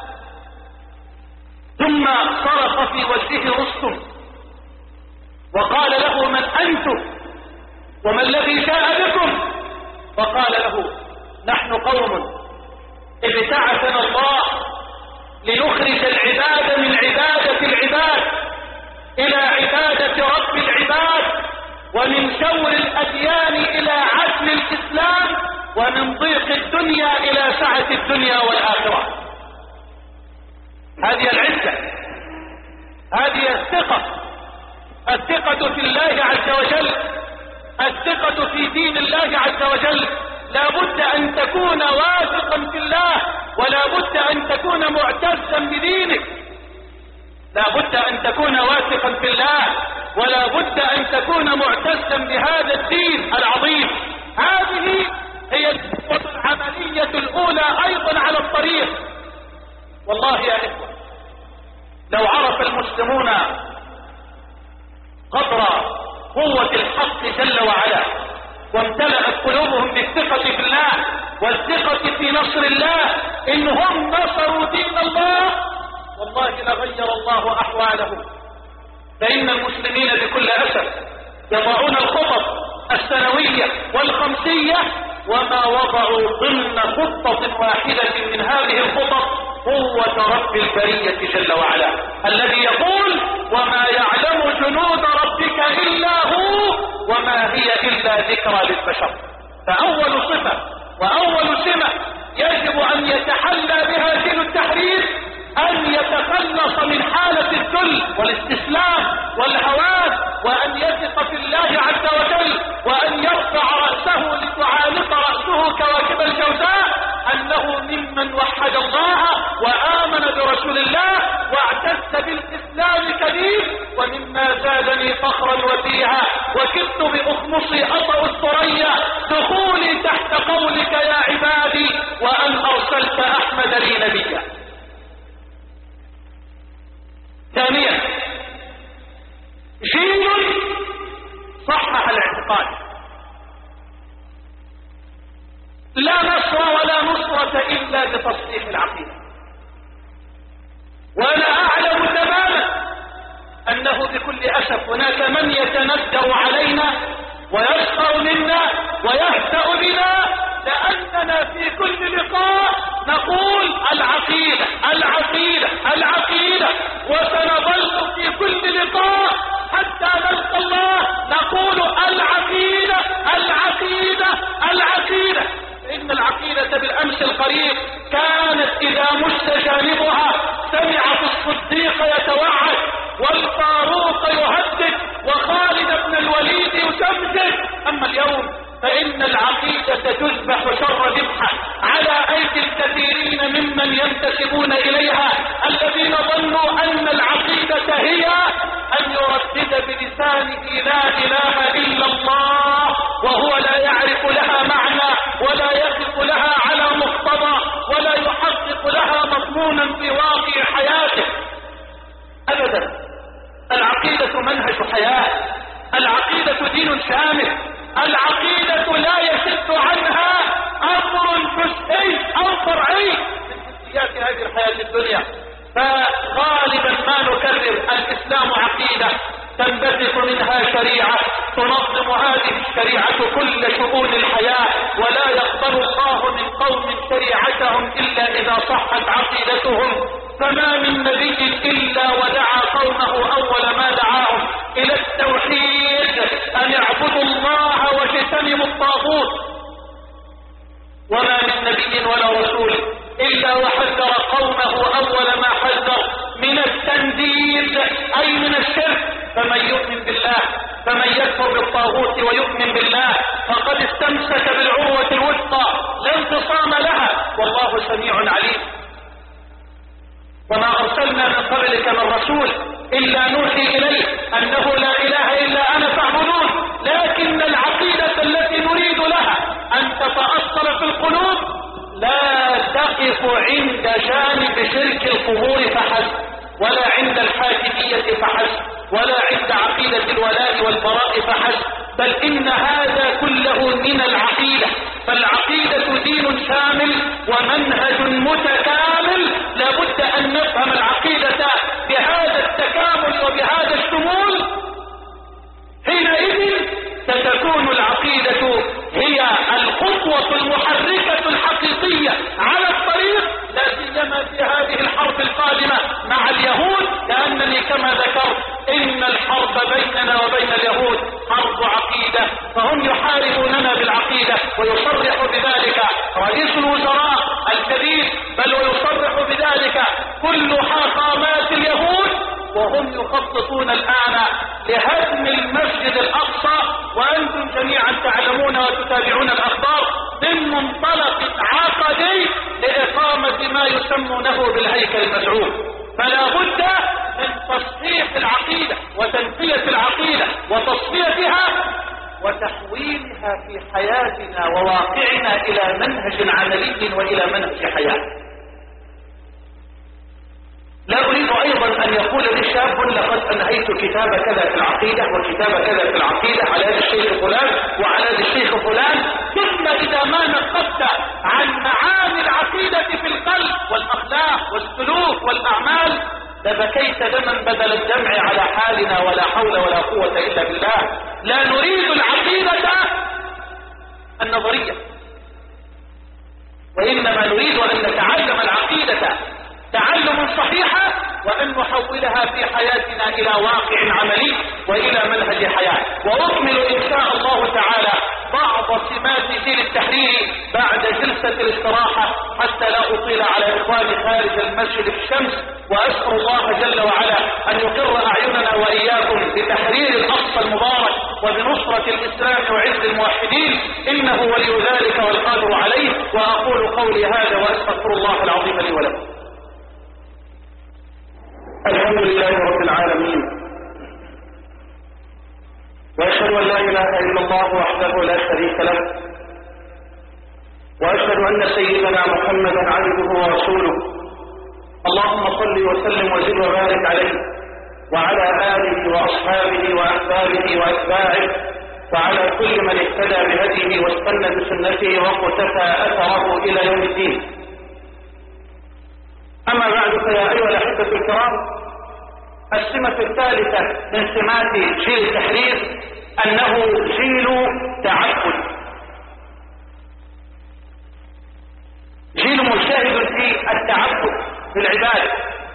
ثم صرخ في وجهه رستم وقال له من أنتم وما الذي جاء بكم؟ وقال له نحن قوم ابتعثنا الله لنخرج العباد من عبادة العباد إلى عبادة رب العباد، ومن شور الأديان إلى عدل الإسلام، ومن ضيق الدنيا إلى سعة الدنيا والآخرة. هذه العزة، هذه الثقة في الله عز وجل، الثقة في دين الله عز وجل لا بد أن تكون واثقا في الله، ولا بد أن تكون معتزا بدينك. لا بد أن تكون واثقا في الله، ولا بد أن تكون معتزا بهذا الدين العظيم. هذه هي الخطوة العملية الأولى أيضا على الطريق. والله يا إخوة، لو عرف المسلمون قدر قوة الحق جل وعلا، وامتلأت قلوبهم بالثقة في الله والثقة في نصر الله، إنهم نصروا دين الله، والله لغير الله أحوالهم. فإن المسلمين بكل أسف يضعون الخطط السنوية والخمسية، وما وضعوا ضمن خطة واحدة من هذه الخطط قوة رب البرية جل وعلا، الذي يقول: وما يعلم جنود ربك إلا هو وما هي إلا ذكرى للبشر. فأول صفة وأول سمة يجب أن يتحلى بها دين التحرير أن يتخلص من حالة الذل والاستسلام والهوان، وأن يثق في الله عز وجل، وأن يرفع رأسه لتعالق رأسه كواكب الجوزاء، أنه ممن وحد الله وآمن برسول الله واعتز بالإسلام كبير. ومما زادني فخرا وفيها وكدت بأخمصي أطأ الثريا دخولي تحت قولك يا عبادي وأن أرسلت أحمد لي نبيا. ثانيا، جيل صحح الاعتقاد. لا نصر ولا نصرة إلا بتصحيح العقيدة. وأنا أعلم تماما أنه بكل أسف هناك من يتندر علينا ويسخر منا ويهتأ بنا، لأننا في كل لقاء نقول العقيدة العقيدة العقيدة، وسنظل في كل لقاء حتى نلقى الله نقول العقيدة العقيدة العقيدة. إن العقيدة بالأمس القريب كانت إذا مس جانبها سمعت الصديق يتوعد والفاروق يهدد وخالد بن الوليد يسمجد. أما اليوم فإن العقيدة تذبح شر ذبحة على أيدي الكثيرين ممن ينتسبون إليها، الذين ظنوا أن العقيدة هي أن يردد بلسانه لا إله إلا الله، وهو لا يعرف لها معنى ولا يقف لها على مقتضى ولا يحقق لها مضمونا في واقع حياته أبدا. العقيدة منهج حياة، العقيدة دين شامل، العقيدة لا يشد عنها أمر جزئي أو فرعي من جزئيات هذه الحياة الدنيا. فغالبا ما نكرر الإسلام عقيدة تنبثق منها شريعة تنظم هذه الشريعة كل شؤون الحياة، ولا يقبل الله من قوم شريعتهم إلا إذا صحت عقيدتهم. فما من نبي إلا ودعا قومه أول ما دعاهم إلى التوحيد أن اعبدوا الله واجتنبوا الطاغوت. وما من نبي ولا رسول إلا وحذر قومه أول ما حذر من التنديد أي من الشرك. فمن يؤمن بالله فمن يكفر بالطاغوت ويؤمن بالله فقد استمسك بالعروة الوثقى لا انفصام لها، والله سميع عليم. وما أرسلنا من قبلك من رسول إلا نوحي إليه أنه لا إله إلا أنا فاعبدون. لكن العقيدة التي نريد لها أن تتأصل في القلوب لا تقف عند جانب شرك القبور فحسب، ولا عند الحاكمية فحسب، ولا عند عقيدة الولاء والبراء فحسب، بل إن هذا كله من العقيدة. فالعقيدة دين شامل ومنهج متكامل، لابد أن نفهم العقيدة بهذا التكامل وبهذا الشمول. حينئذ ستكون العقيدة هي الخطوة المحركة الحقيقية على الطريق، لا سيما في هذه الحرب القادمة مع اليهود، لأنني كما ذكرت إن الحرب بيننا وبين اليهود حرب عقيدة، فهم يحاربوننا بالعقيدة، ويصرح بذلك رئيس الوزراء الجديد، بل ويصرح بذلك كل حاخامات اليهود، وهم يخططون الآن لهدم المسجد الأقصى، وأنتم جميعا الهيكل المزعوم. فلا بد من تصحيح العقيدة وتنقية العقيدة وتصفيتها وتحويلها في حياتنا وواقعنا إلى منهج عملي وإلى منهج حياة. لا أريد أيضا أن يقول لي شاب لقد أنهيت كتاب كذا في العقيدة وكتاب كذا في العقيدة على يد الشيخ فلان وعلى يد الشيخ فلان، ثم إذا ما نقبت عن معاني العقيدة في القلب والأخلاق والسلوك والأعمال لبكيت دما بدل الدمع على حالنا، ولا حول ولا قوة إلا بالله. لا نريد العقيدة النظرية، وإنما نريد أن نتعلم العقيدة تعلما صحيحا وأن نحولها في حياتنا إلى واقع عملي وإلى منهج حياة. وأكمل إن شاء الله تعالى بعض سمات جيل التحرير بعد جلسة الاستراحة حتى لا أطيل على إخواني خارج المسجد في الشمس، وأسأل الله جل وعلا أن يقر أعيننا وإياكم بتحرير الأقصى المبارك وبنصرة الإسلام وعز الموحدين، إنه ولي ذلك والقادر عليه. وأقول قولي هذا وأستغفر الله العظيم لي ولكم. الحمد لله رب العالمين، وأشهد أن لا إله إلا الله وحده لا شريك له، وأشهد أن سيدنا محمدا عبده ورسوله. اللهم صل وسلم وزد وبارك عليه وعلى آله وأصحابه وأحبابه وأتباعه وعلى كل من اهتدى بهديه واستنى بسنته وقتفى أثره إلى يوم الدين. أما بعد، فيا أيها الأحبة الكرام، السمة الثالثة من سمات جيل التحرير أنه جيل تعبد، جيل مجتهد في التعبد في العبادة،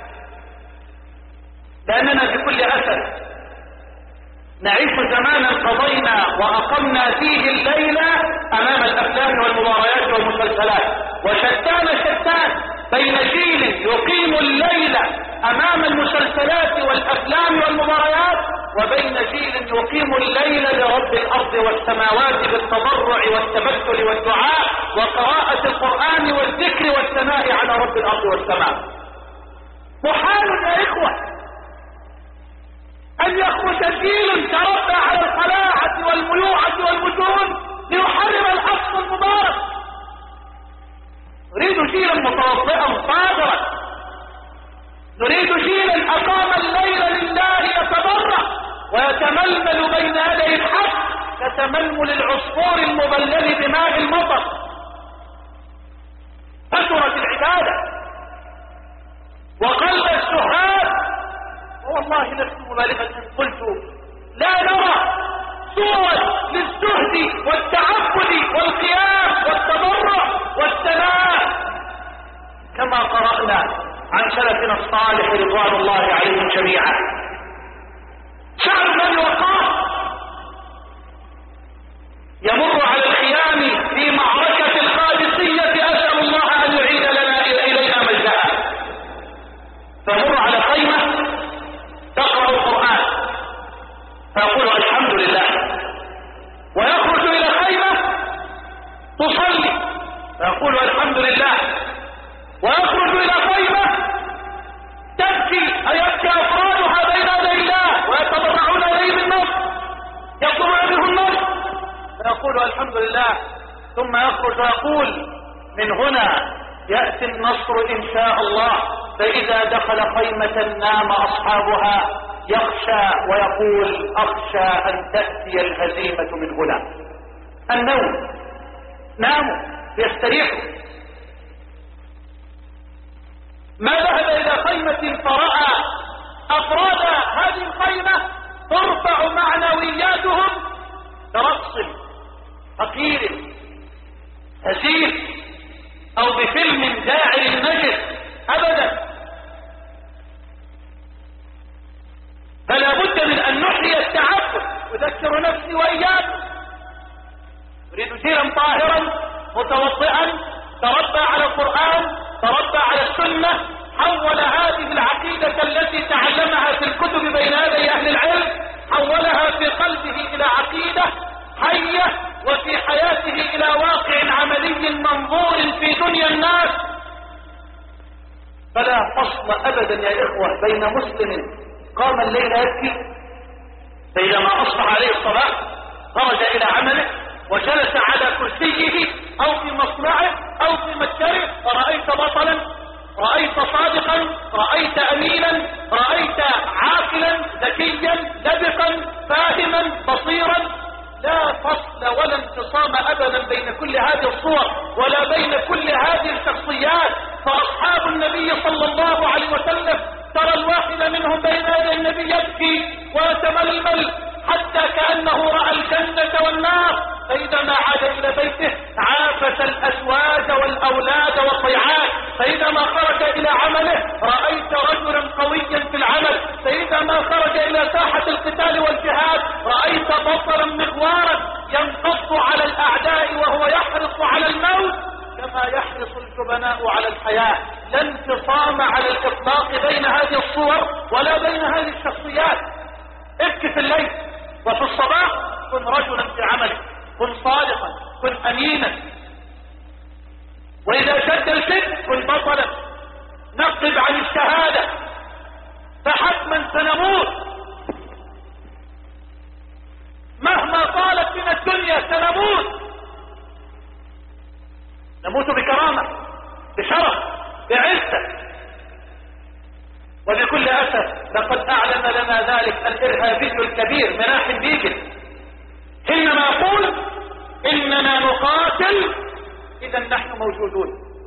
لأننا بكل أسف نعيش زمانا قضينا وأقمنا فيه الليلة أمام الأفلام والمباريات والمسلسلات، وشتان بين جيل يقيم الليل أمام المسلسلات والأفلام والمباريات وبين جيل يقيم الليل لرب الأرض والسماوات بالتضرع والتبتل والدعاء وقراءة القرآن والذكر والثناء على رب الأرض والسماء. محال يا إخوة أن يخرج جيل تربى على القلاعة والميوعة والمجون ليحرم الأقصى المبارك. نريد جيلا متوضئا صابرا، نريد جيلا أقام الليل لله يتضرع ويتململ بين يدي الحق كتململ العصفور المبلل بماء المطر. كثرت العبادة وقل السهاد، والله لست مبالغا إن قلت لا نرى صورا للزهد والتعبد والقيام والتضرع والثناء كما قرأنا عن سلفنا الصالح رضوان الله عليهم جميعا. سعد بن وقاص يمر على الخيام في معركة القادسية، أسأل الله أن يعيد لنا إليها مجدها، فمر على خيمة تقرأ القرآن فيقول الحمد لله، ويخرج إلى خيمة تصلي فيقول الحمد لله، ويخرج إلى خيمة تبكي أيبكي أفرادها بين يدي الله ويتضرعون إليه بالنصر يطلبون به النصر فيقول الحمد لله، ثم يخرج ويقول من هنا يأتي النصر إن شاء الله. فإذا دخل خيمة نام أصحابها يخشى ويقول أخشى أن تأتي الهزيمة من هنا. النوم، ناموا يستريحوا. ما ذهب إلى خيمة فرأى أفراد هذه الخيمة ترفع معنوياتهم برقص فقير هزيل أو بفيلم داعي للنجس أبدا. فلا بد من أن نحيي التعبد. أذكر نفسي وإياكم، أريد جيلا طاهرا متوضئا تربى على القرآن، تربى على السنة، حول هذه العقيدة التي تعلمها في الكتب بين يدي أهل العلم، حولها في قلبه إلى عقيدة حية وفي حياته إلى واقع عملي منظور في دنيا الناس. فلا أبدا يا إخوة بين مسلم قام الليل يبكي، فإذا ما أصبح عليه الصباح خرج إلى عمله وجلس على كرسيه أو في مصنعه أو في متجره، فرأيت بطلا، رأيت صادقا، رأيت أمينا، رأيت عاقلا ذكيا لبقا فاهما بصيرا، لا فصل ولا انفصام أبدا بين كل هذه الصور ولا بين كل هذه الشخصيات. فأصحاب النبي صلى الله عليه وسلم ترى الواحد منهم بين يدي النبي يبكي ويتململ حتى كأنه رأى الجنة والنار، فإذا ما عاد إلى بيته عافس الأزواج والأولاد والضيعات، فإذا ما خرج إلى عمله رأيت رجلا قويا في العمل، فإذا ما خرج إلى ساحة القتال والجهاد رأيت بطلا مغوارا ينقض على الأعداء وهو يحرص على الموت كما يحرص الجبناء على الحياة. لا انفصام على الإطلاق بين هذه الصور ولا بين هذه الشخصيات. ابكي في الليل، وفي الصباح كن رجلا في عملك، كن صادقا، كن أمينا، وإذا شد الكذب كن بطلا، نقب عن الشهادة، فحتما سنموت مهما طالت من الدنيا، سنموت، نموت بكرامة بشرف بعزة. وبكل أسف لقد أعلن لنا ذلك الإرهابي الكبير مناح بيجل، حينما يقول إننا نقاتل إذا نحن موجودون.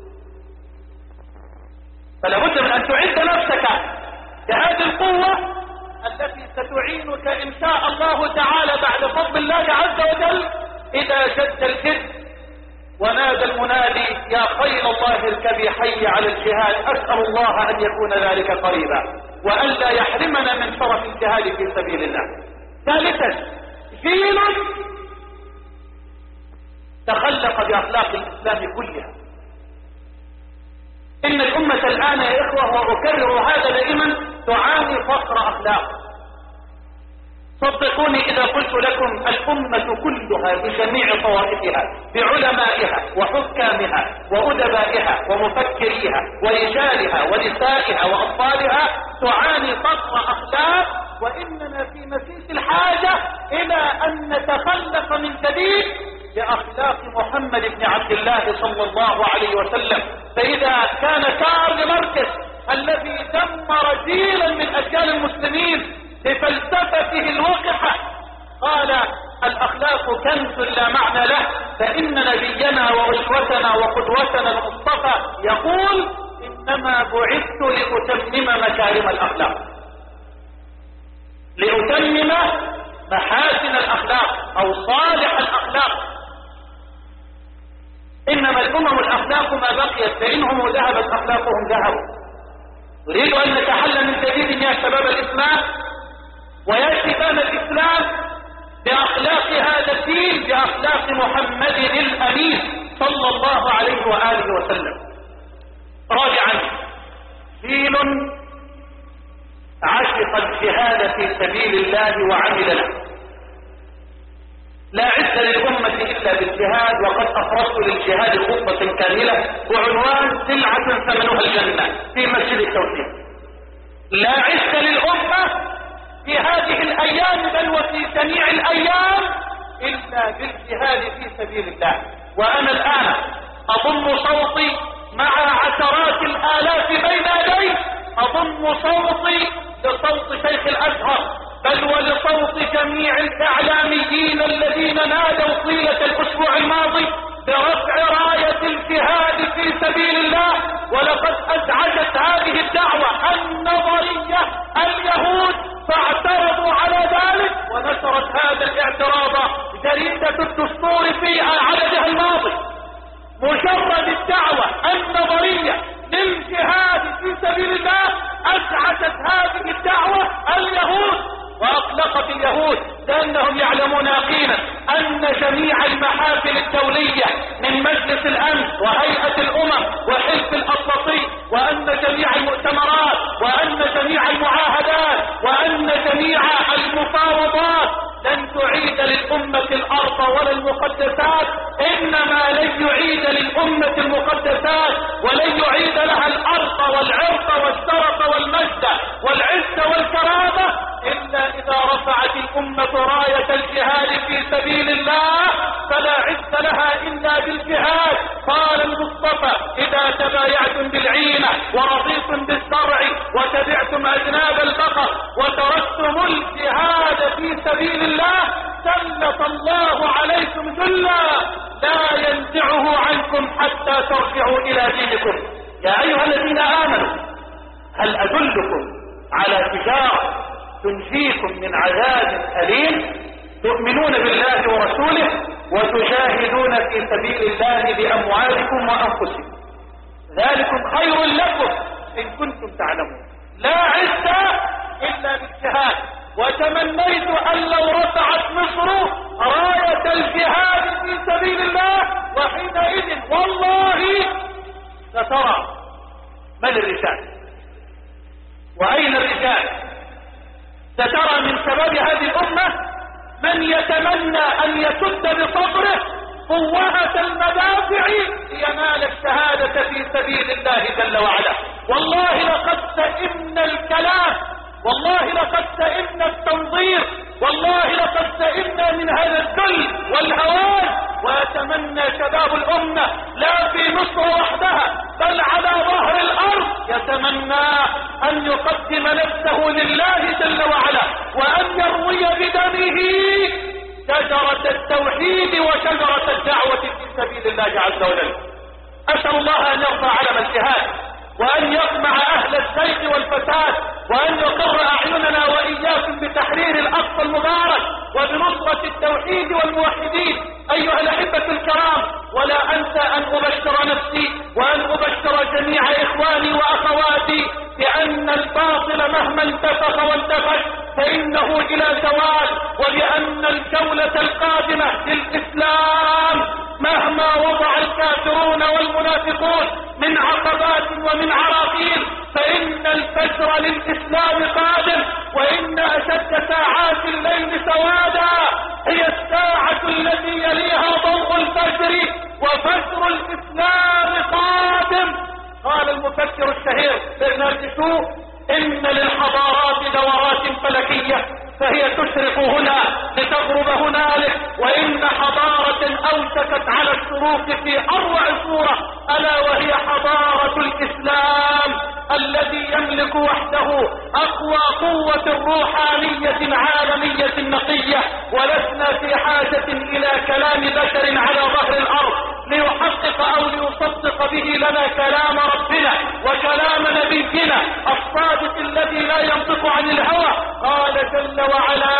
فلا بد من أن تعد نفسك بهذه القوة التي ستعينك إن شاء الله تعالى بعد فضل الله عز وجل إذا شد الكذب ونادى المنادي يا خير الله اركبي حي على الجهاد. أسأل الله أن يكون ذلك قريبا وألا يحرمنا من شرف الجهاد في سبيل الله. ثالثا جيل تخلق بأخلاق الإسلام كلها. إن الأمة الآن يا إخوة وأكرر هذا دائما تعاني فقر أخلاق. صدقوني إذا قلت لكم الأمة كلها بجميع طوائفها بعلمائها وحكامها وأدبائها ومفكريها ورجالها ونسائها وأطفالها تعاني فقر أخلاق، وإننا في مسيس الحاجة إلى أن نتخلق من جديد بأخلاق محمد بن عبد الله صلى الله عليه وسلم. فإذا كان كارل ماركس الذي دمر جيلا من أجيال المسلمين بفلسفته الوقحة قال الأخلاق كنز لا معنى له، فإن نبينا وأسوتنا وقدوتنا المصطفى يقول إنما بعثت لأتمم مكارم الأخلاق، لأتمم محاسن الأخلاق أو صالح الأخلاق. إنما الأمم الأخلاق ما بقيت، فإنهم ذهبت أخلاقهم ذهبوا. نريد أن نتحلى من جديد يا شباب الإسلام ويا شباب الإسلام بأخلاق هذا الدين، بأخلاق محمد الأمين صلى الله عليه وآله وسلم. رابعا جيل عشق الجهاد في سبيل الله وعمل له. لا عز للأمة إلا بالجهاد، وقد أفرضت للجهاد خطة كاملة وعنوان سلعة ثمنها الجنة في مسجد التوحيد. لا عز للأمة في هذه الأيام بل وفي جميع الأيام إلا بالجهاد في سبيل الله. وأنا الآن أضم صوتي مع عشرات الآلاف بين يدي، أضم صوتي لصوت شيخ الأزهر بل ولصوت جميع الإعلاميين الذين نادوا طيلة الأسبوع الماضي برفع راية الجهاد في سبيل الله. ولقد أزعجت هذه الدعوة النظرية اليهود فاعترضوا على ذلك، ونشرت هذا الاعتراض جريدة الدستور في عددها الماضي. مجرد الدعوة النظرية للجهاد في سبيل الله أزعجت هذه الدعوة اليهود وأقلقت اليهود، لأنهم يعلمون يقينا أن جميع المحافل الدولية من مجلس الأمن وهيئة الأمم وحزب الأطلسي وأن جميع المؤتمرات وأن جميع المعاهدات تعيد للأمة الأرض ولا المقدسات، إنما لن يعيد للأمة المقدسات ولن يعيد لها الأرض والعرض والشرف والمجد والعز والكرامة إلا إذا رفعت الأمة راية الجهاد في سبيل الله، فلا عز لها إلا بالجهاد. قال المصطفى: إذا تبايعتم بالعينة ورضيتم بالزرع وتبعتم أجناب البقر وتركتم الجهاد في سبيل الله سلط الله عليكم ذلا لا ينزعه عنكم حتى ترجعوا إلى دينكم. يا أيها الذين آمنوا هل أدلكم على تجارة تنجيكم من عذاب أليم؟ تؤمنون بالله ورسوله وتجاهدون في سبيل الله بأموالكم وأنفسكم، ذلكم خير لكم إن كنتم تعلمون. لا عز إلا بالجهاد. وتمنيت أن لو رفعت مصر راية الجهاد في سبيل الله، وحينئذ والله سترى من الرجال وأين الرجال. سترى من شباب هذه الأمة من يتمنى أن يسد بصبره قوة المدافع لينال الشهادة في سبيل الله جل وعلا. والله لقد سئمنا الكلام، والله لقد سئمنا التنظير، والله لقد سئمنا من هذا الذل والهوان. ويتمنى شباب الأمة لا في مصر وحدها بل على ظهر الأرض يتمنى أن يقدم نفسه لله جل وعلا وأن يروي بدمه شجرة التوحيد وشجرة الدعوة في سبيل الله عز وجل. أسأل الله أن يرفع علم الجهاد وأن يقمع أهل الزيغ والفساد وأن يقر أعيننا وإياكم بتحرير الأقصى المبارك وبنصرة التوحيد والموحدين. أيها الأحبة الكرام، ولا أنسى أن أبشر نفسي وأن أبشر جميع إخواني وأخواتي بأن الباطل مهما انتفخ وانتفش فإنه إلى زوال، وبأن الجولة القادمة للإسلام مهما وضع الكافرون والمنافقون من عقبات ومن عراقيل فإن الفجر للإسلام قادم. وإن أشد ساعات الليل سوادا هي الساعة التي يليها ضوء الفجر، وفجر الإسلام قادم. قال المفكر الشهير برنارد شو: إن للحضارات دورات فلكية فهي تشرق هنا لتغرب هنالك، وإن حضارة أوشكت على الشروق في أروع صورة ألا وهي حضارة الإسلام الذي يملك وحده أقوى قوة روحانية عالمية نقية. ولسنا في حاجة إلى كلام بشر على ظهر الأرض ليحقق أو ليصدق به لنا كلام ربنا وكلام نبينا الصادق الذي لا ينطق عن الهوى. قال جل وعلا: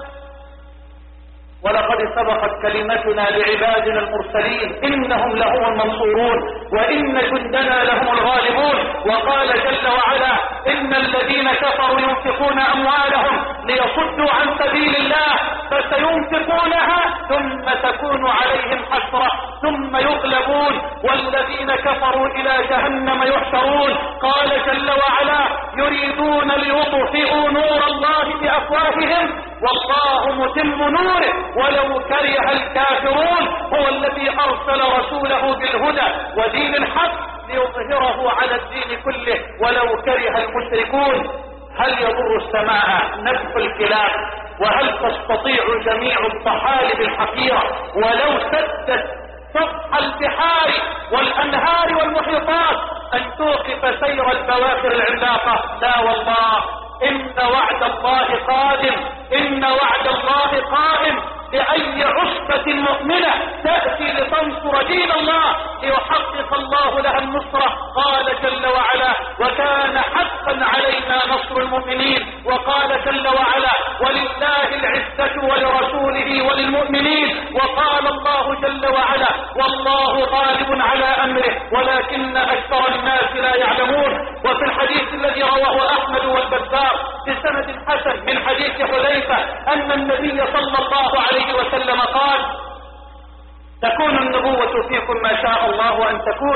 ولقد سبقت كلمتنا لعبادنا المرسلين إنهم لهم المنصورون وإن جندنا لهم الغالبون. وقال جل وعلا: إن الذين كفروا ينفقون أموالهم ليصدوا عن سبيل الله فسينفقونها ثم تكون عليهم حسرة ثم يغلبون والذين كفروا إلى جهنم يحشرون. قال جل وعلا: يريدون ليطفئوا نور الله بأفواههم والله متم نوره ولو كره الكافرون. هو الذي أرسل رسوله بالهدى ودين الحق ليظهره على الدين كله ولو كره المشركون. هل يضر السماء نبح الكلاب؟ وهل تستطيع جميع الطحالب الحقيرة ولو سدت سطح البحار والأنهار والمحيطات أن توقف سير البواخر العملاقة؟ لا والله، إن وعد الله قادم، إن وعد الله قائم. لأي عصبة مؤمنة تأتي لتنصر دين الله ليحقق الله لها النصرة. قال جل وعلا: وكان حقا علينا نصر المؤمنين. وقال جل وعلا: ولله العزة ولرسوله وللمؤمنين. وقال الله جل وعلا: والله غالب على أمره ولكن أكثر الناس لا يعلمون. وفي الحديث الذي رواه أحمد والبزار بسند حسن من حديث حذيفة أن النبي صلى الله عليه وسلم قال: تكون النبوة فيكم ما شاء الله أن تكون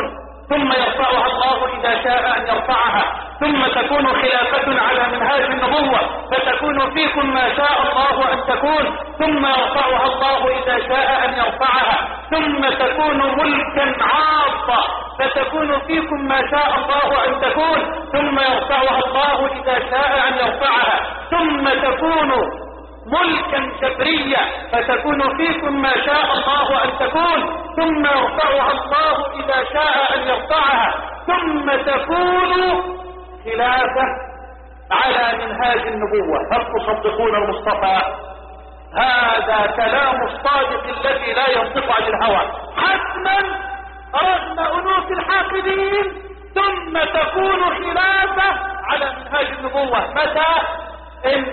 ثم يرفعها الله إذا شاء أن يرفعها، ثم تكون خلافة على منهاج النبوة فتكون فيكم ما شاء الله أن تكون، ثم يرفعها الله إذا شاء أن يرفعها، ثم تكون ملكا عاضا فتكون فيكم ما شاء الله أن تكون، ثم يرفعها الله إذا شاء أن يرفعها، ثم تكون ملكا جبريا فتكون فيكم ما شاء الله أن تكون، ثم يرفعها الله إذا شاء أن يرفعها، ثم تكون خلافة على منهاج النبوة. هل تصدقون المصطفى؟ هذا كلام الصادق الذي لا ينطق عن الهوى حتما رغم أنوف الحاقدين، ثم تكون خلافة على منهاج النبوة. متى؟ إن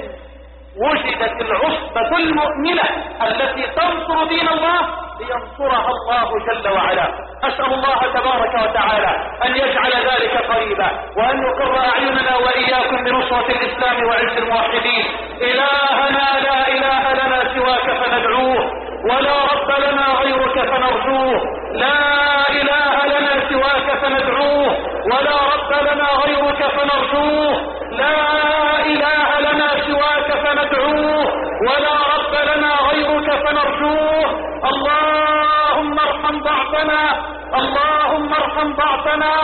وجدت العصبة المؤمنة التي تنصر دين الله لينصرها الله جل وعلا. أسأل الله تبارك وتعالى أن يجعل ذلك قريبا، وأن يقر أعيننا وإياكم بنصرة الإسلام وعز الموحدين. إلهنا لا إله لنا سواك فندعوه، ولا رب لنا غيرك فنرجوه، لا إله لنا سواك فندعوه، ولا رب لنا غيرك فنرجوه، لا إله لنا سواك فندعوه، ولا رب لنا غيرك فنرجوه. اللهم ارحم ضعفنا، اللهم ارحم ضعفنا،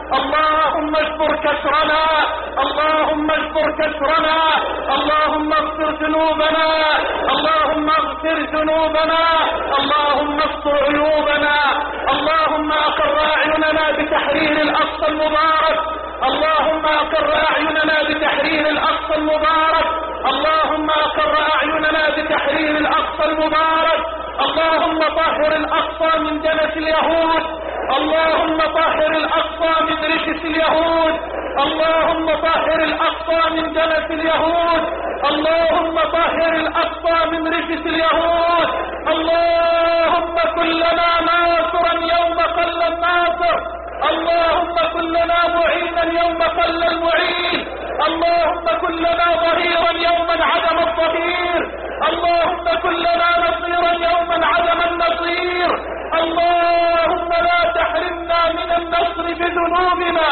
اللهم اجبر كسرنا، اللهم اجبر كسرنا، اللهم اغفر ذنوبنا، اللهم اغفر ذنوبنا، اللهم استر عيوبنا، اللهم اقر اعيننا بتحرير الاقصى المبارك، اللهم اقر اعيننا بتحرير الاقصى المبارك، اللهم اقر اعيننا بتحرير الاقصى المبارك، اللهم طهر الاقصى من دنس اليهود، اللهم طهر الاقصى من رجس اليهود، اللهم طهر الاقصى من دنس اليهود، اللهم طهر الاقصى من رجس اليهود، اللهم كن لنا ناصرا يوم قل الناصر، اللهم كن لنا معينا يوم قل المعين، اللهم كن لنا ظهيرا يوما عدم الظهير، اللهم كن لنا نصيرا يوما عدم النصير، اللهم لا تحرمنا من النصر بذنوبنا،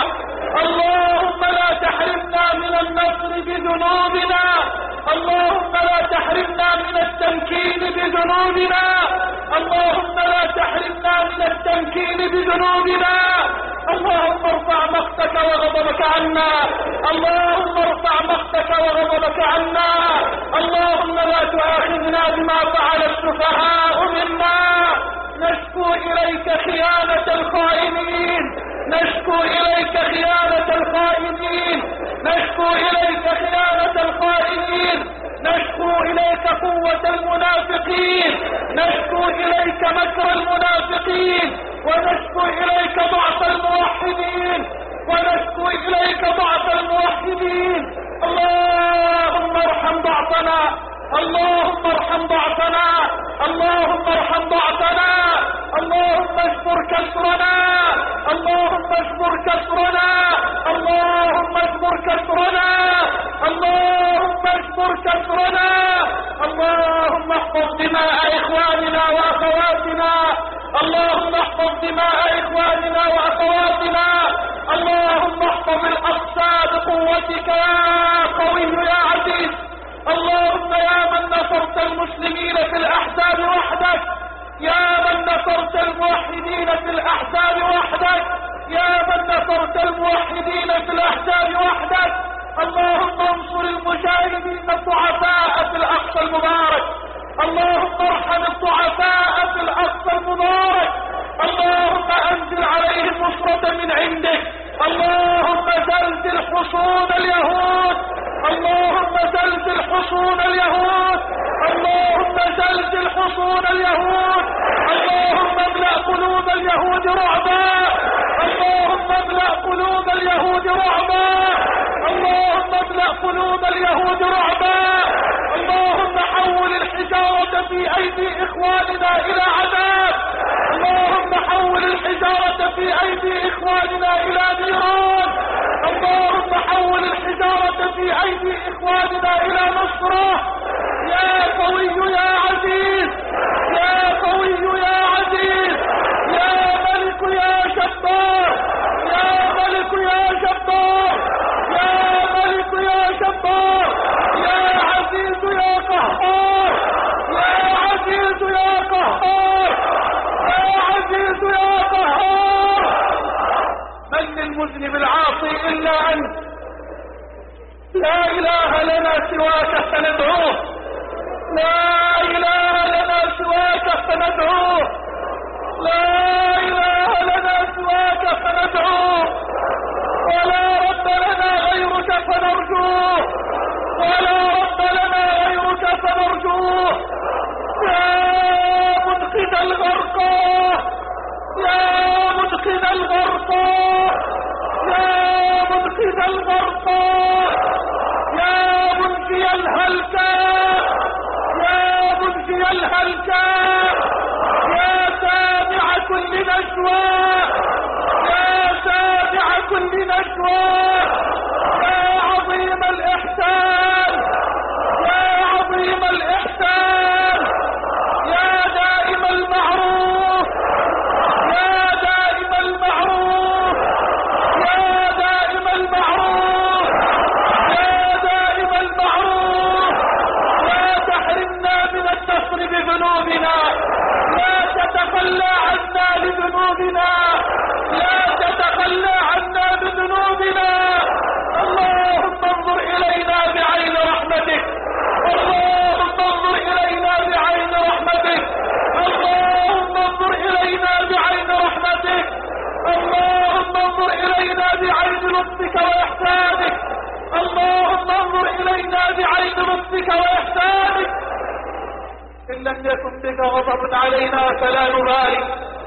اللهم لا تحرمنا من النصر بذنوبنا، اللهم لا تحرمنا من التمكين بذنوبنا، اللهم لا تحرمنا من التمكين بذنوبنا، اللهم ارفع مقتك وغضبك عنا، اللهم ارفع مقتك وغضبك عنا، اللهم لا تؤاخذنا بما فعل السفهاء منا، نشكو إليك خيانة الخائنين، نشكو إليك خيانة الخائنين، نشكو إليك خيانة الخائنين، نشكو إليك قوة المنافقين، نشكو إليك مكر المنافقين، ونشكو إليك ضعف الموحدين، ونشكو إليك ضعف الموحدين. اللهم ارحم ضعفنا، اللهم ارحم ضعفنا، اللهم ارحم ضعفنا، اللهم اجبر كسرنا، اللهم اجبر كسرنا، اللهم اجبر كسرنا، اللهم اجبر كسرنا، اللهم احفظ دماء اخواننا واخواتنا، اللهم احفظ دماء اخواننا واخواتنا، اللهم احفظ الاقصى بقوتك يا قوي يا عزيز، اللهم يا من نصرت المسلمين في الاحزاب وحدك، يا من نصرت الموحدين في الاحزاب وحدك، يا من نصرت الموحدين في الاحزاب وحدك، اللهم انصر المجاهدين الضعفاء في الاقصى المبارك، اللهم ارحم الضعفاء في الاقصى المبارك، اللهم انزل عليهم نصرة من عندك، اللهم زلزل حصون اليهود، اللهم زلزل حصون اليهود، اللهم زلزل حصون اليهود، اللهم املأ قلوب اليهود رعبا، اللهم املأ قلوب اليهود رعبا، اللهم املأ قلوب اليهود رعبا، اللهم حول الحجارة في ايدي اخواننا الى عذاب، اللهم حول الحجارة في ايدي اخواننا الى نيران، اللهم حول الحجارة في ايدي اخواننا الى نصرة. يا قوي يا عزيز، يا قوي يا عزيز، يا ملك يا جبار، لنا سواك فندعوه، لا إله لنا سواك فندعوه، لا إله لنا سواك فندعوه، ولا رب لنا غيرك فنرجوه، ولا رب لنا غيرك فنرجوه. يا منقذ الغرقى، يا منقذ الغرقى، يا منقذ الغرقى، يا منجي الهلكى، يا منجي الهلكى، يا سامع كل نجوى، يا سامع كل نجوى، يا عظيم الإحسان، يا عظيم الإحسان، يا دائم المعروف، يا دائم المعروف، يا دائم المعروف، يا دائم المعروف. لا تحرمنا من النصر بذنوبنا، لا تتخلى عنا لذنوبنا، لا تتخلى عنا بذنوبنا. اللهم انظر إلينا بعين رحمتك، اللهم انظر إلينا بعين رحمتك، اللهم انظر إلينا بعين رحمتك، اللهم انظر إلينا بعين لطفك وإحسانك، اللهم انظر إلينا بعين لطفك وإحسانك. إن لم يكن بك غضب علينا فلا نبالي،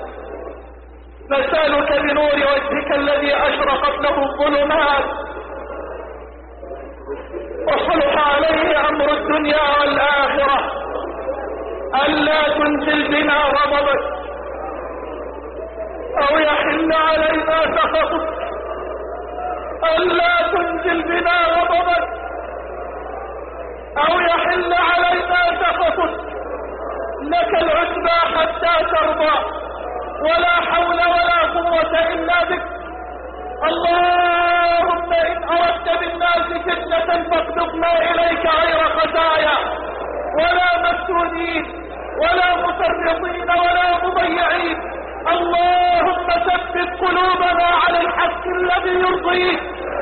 نسألك بنور وجهك الذي أشرقت له الظلمات وصلح عليه أمر الدنيا والآخرة، ألا تنزل بنا غضبك أو يحل علينا سخطك، ألا تنزل بنا غضبك أو يحل علينا سخطك. لك العتبى حتى ترضى، ولا حول ولا قوة إلا بك. اللهم إن أردت بالناس فتنة فاقبضنا إليك غير خزايا ولا مفتونين ولا مفرطين ولا مضيعين. اللهم ثبت قلوبنا على الحق الذي يرضيك،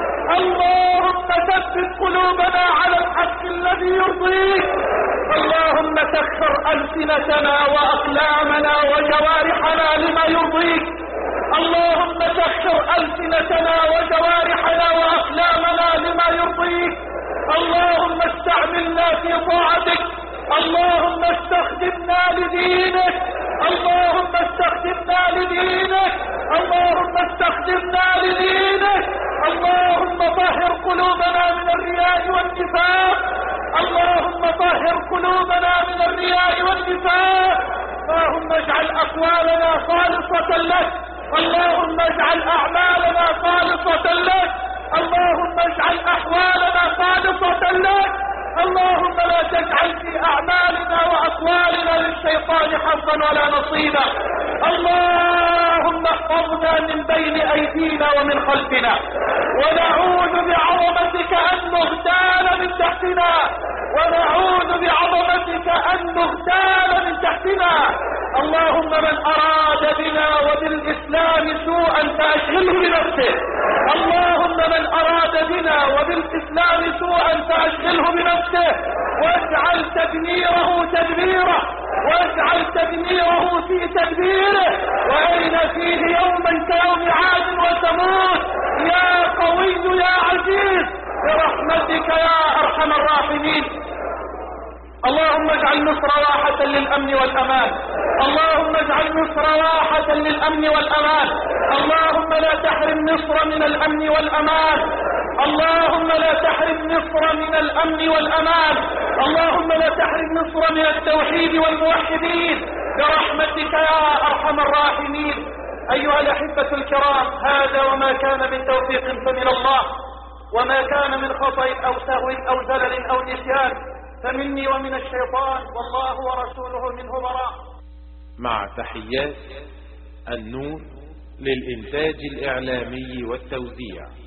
اللهم ثبت قلوبنا على الحق الذي يرضيك. اللهم سخر ألسنتنا وأقلامنا وجوارحنا لما يرضيك، اللهم سخر ألسنتنا وجوارحنا وأقلامنا لما يرضيك. اللهم استعملنا في طاعتك، اللهم استخدمنا لدينك، اللهم استخدمنا لدينك، اللهم استخدمنا لدينك. اللهم طهر قلوبنا من الرياء والنفاق، اللهم طهر قلوبنا من الرياء والنفاق. اللهم اجعل أقوالنا خالصة لك، اللهم اجعل أعمالنا خالصة لك، اللهم اجعل أحوالنا خالصة لك. اللهم لا تجعل في أعمالنا وأقوالنا للشيطان حظا ولا نصيبا. اللهم احفظنا من بين أيدينا ومن خلفنا، ونعوذ بعظمتك أن نغتال من تحتنا، ونعوذ بعظمتك أن نغتال من تحتنا. اللهم من أراد بنا وبالإسلام سوءا فأشغله بنفسه، اللهم من أراد بنا وبالإسلام سوءا فأشغله بنفسه، واجعل تدميره تدميره، واجعل تدميره في تدبيره، وأين فيه يوما كيوم عاد وثمود. يا قوي يا عزيز برحمتك يا أرحم الراحمين. اللهم اجعل مصر راحة للأمن والأمان، اللهم اجعل مصر راحة للأمن والأمان. اللهم لا تحرم مصر من الأمن والأمان، اللهم لا تحرم مصر من الأمن والأمان، اللهم لا تحرم مصر من التوحيد والموحدين برحمتك يا أرحم الراحمين. أيها الأحبة الكرام، هذا وما كان من توفيق فمن الله، وما كان من خطأ أو سهو أو زلل أو نسيان فمني ومن الشيطان، والله ورسوله منه براء. مع تحيات النور للإنتاج الإعلامي والتوزيع.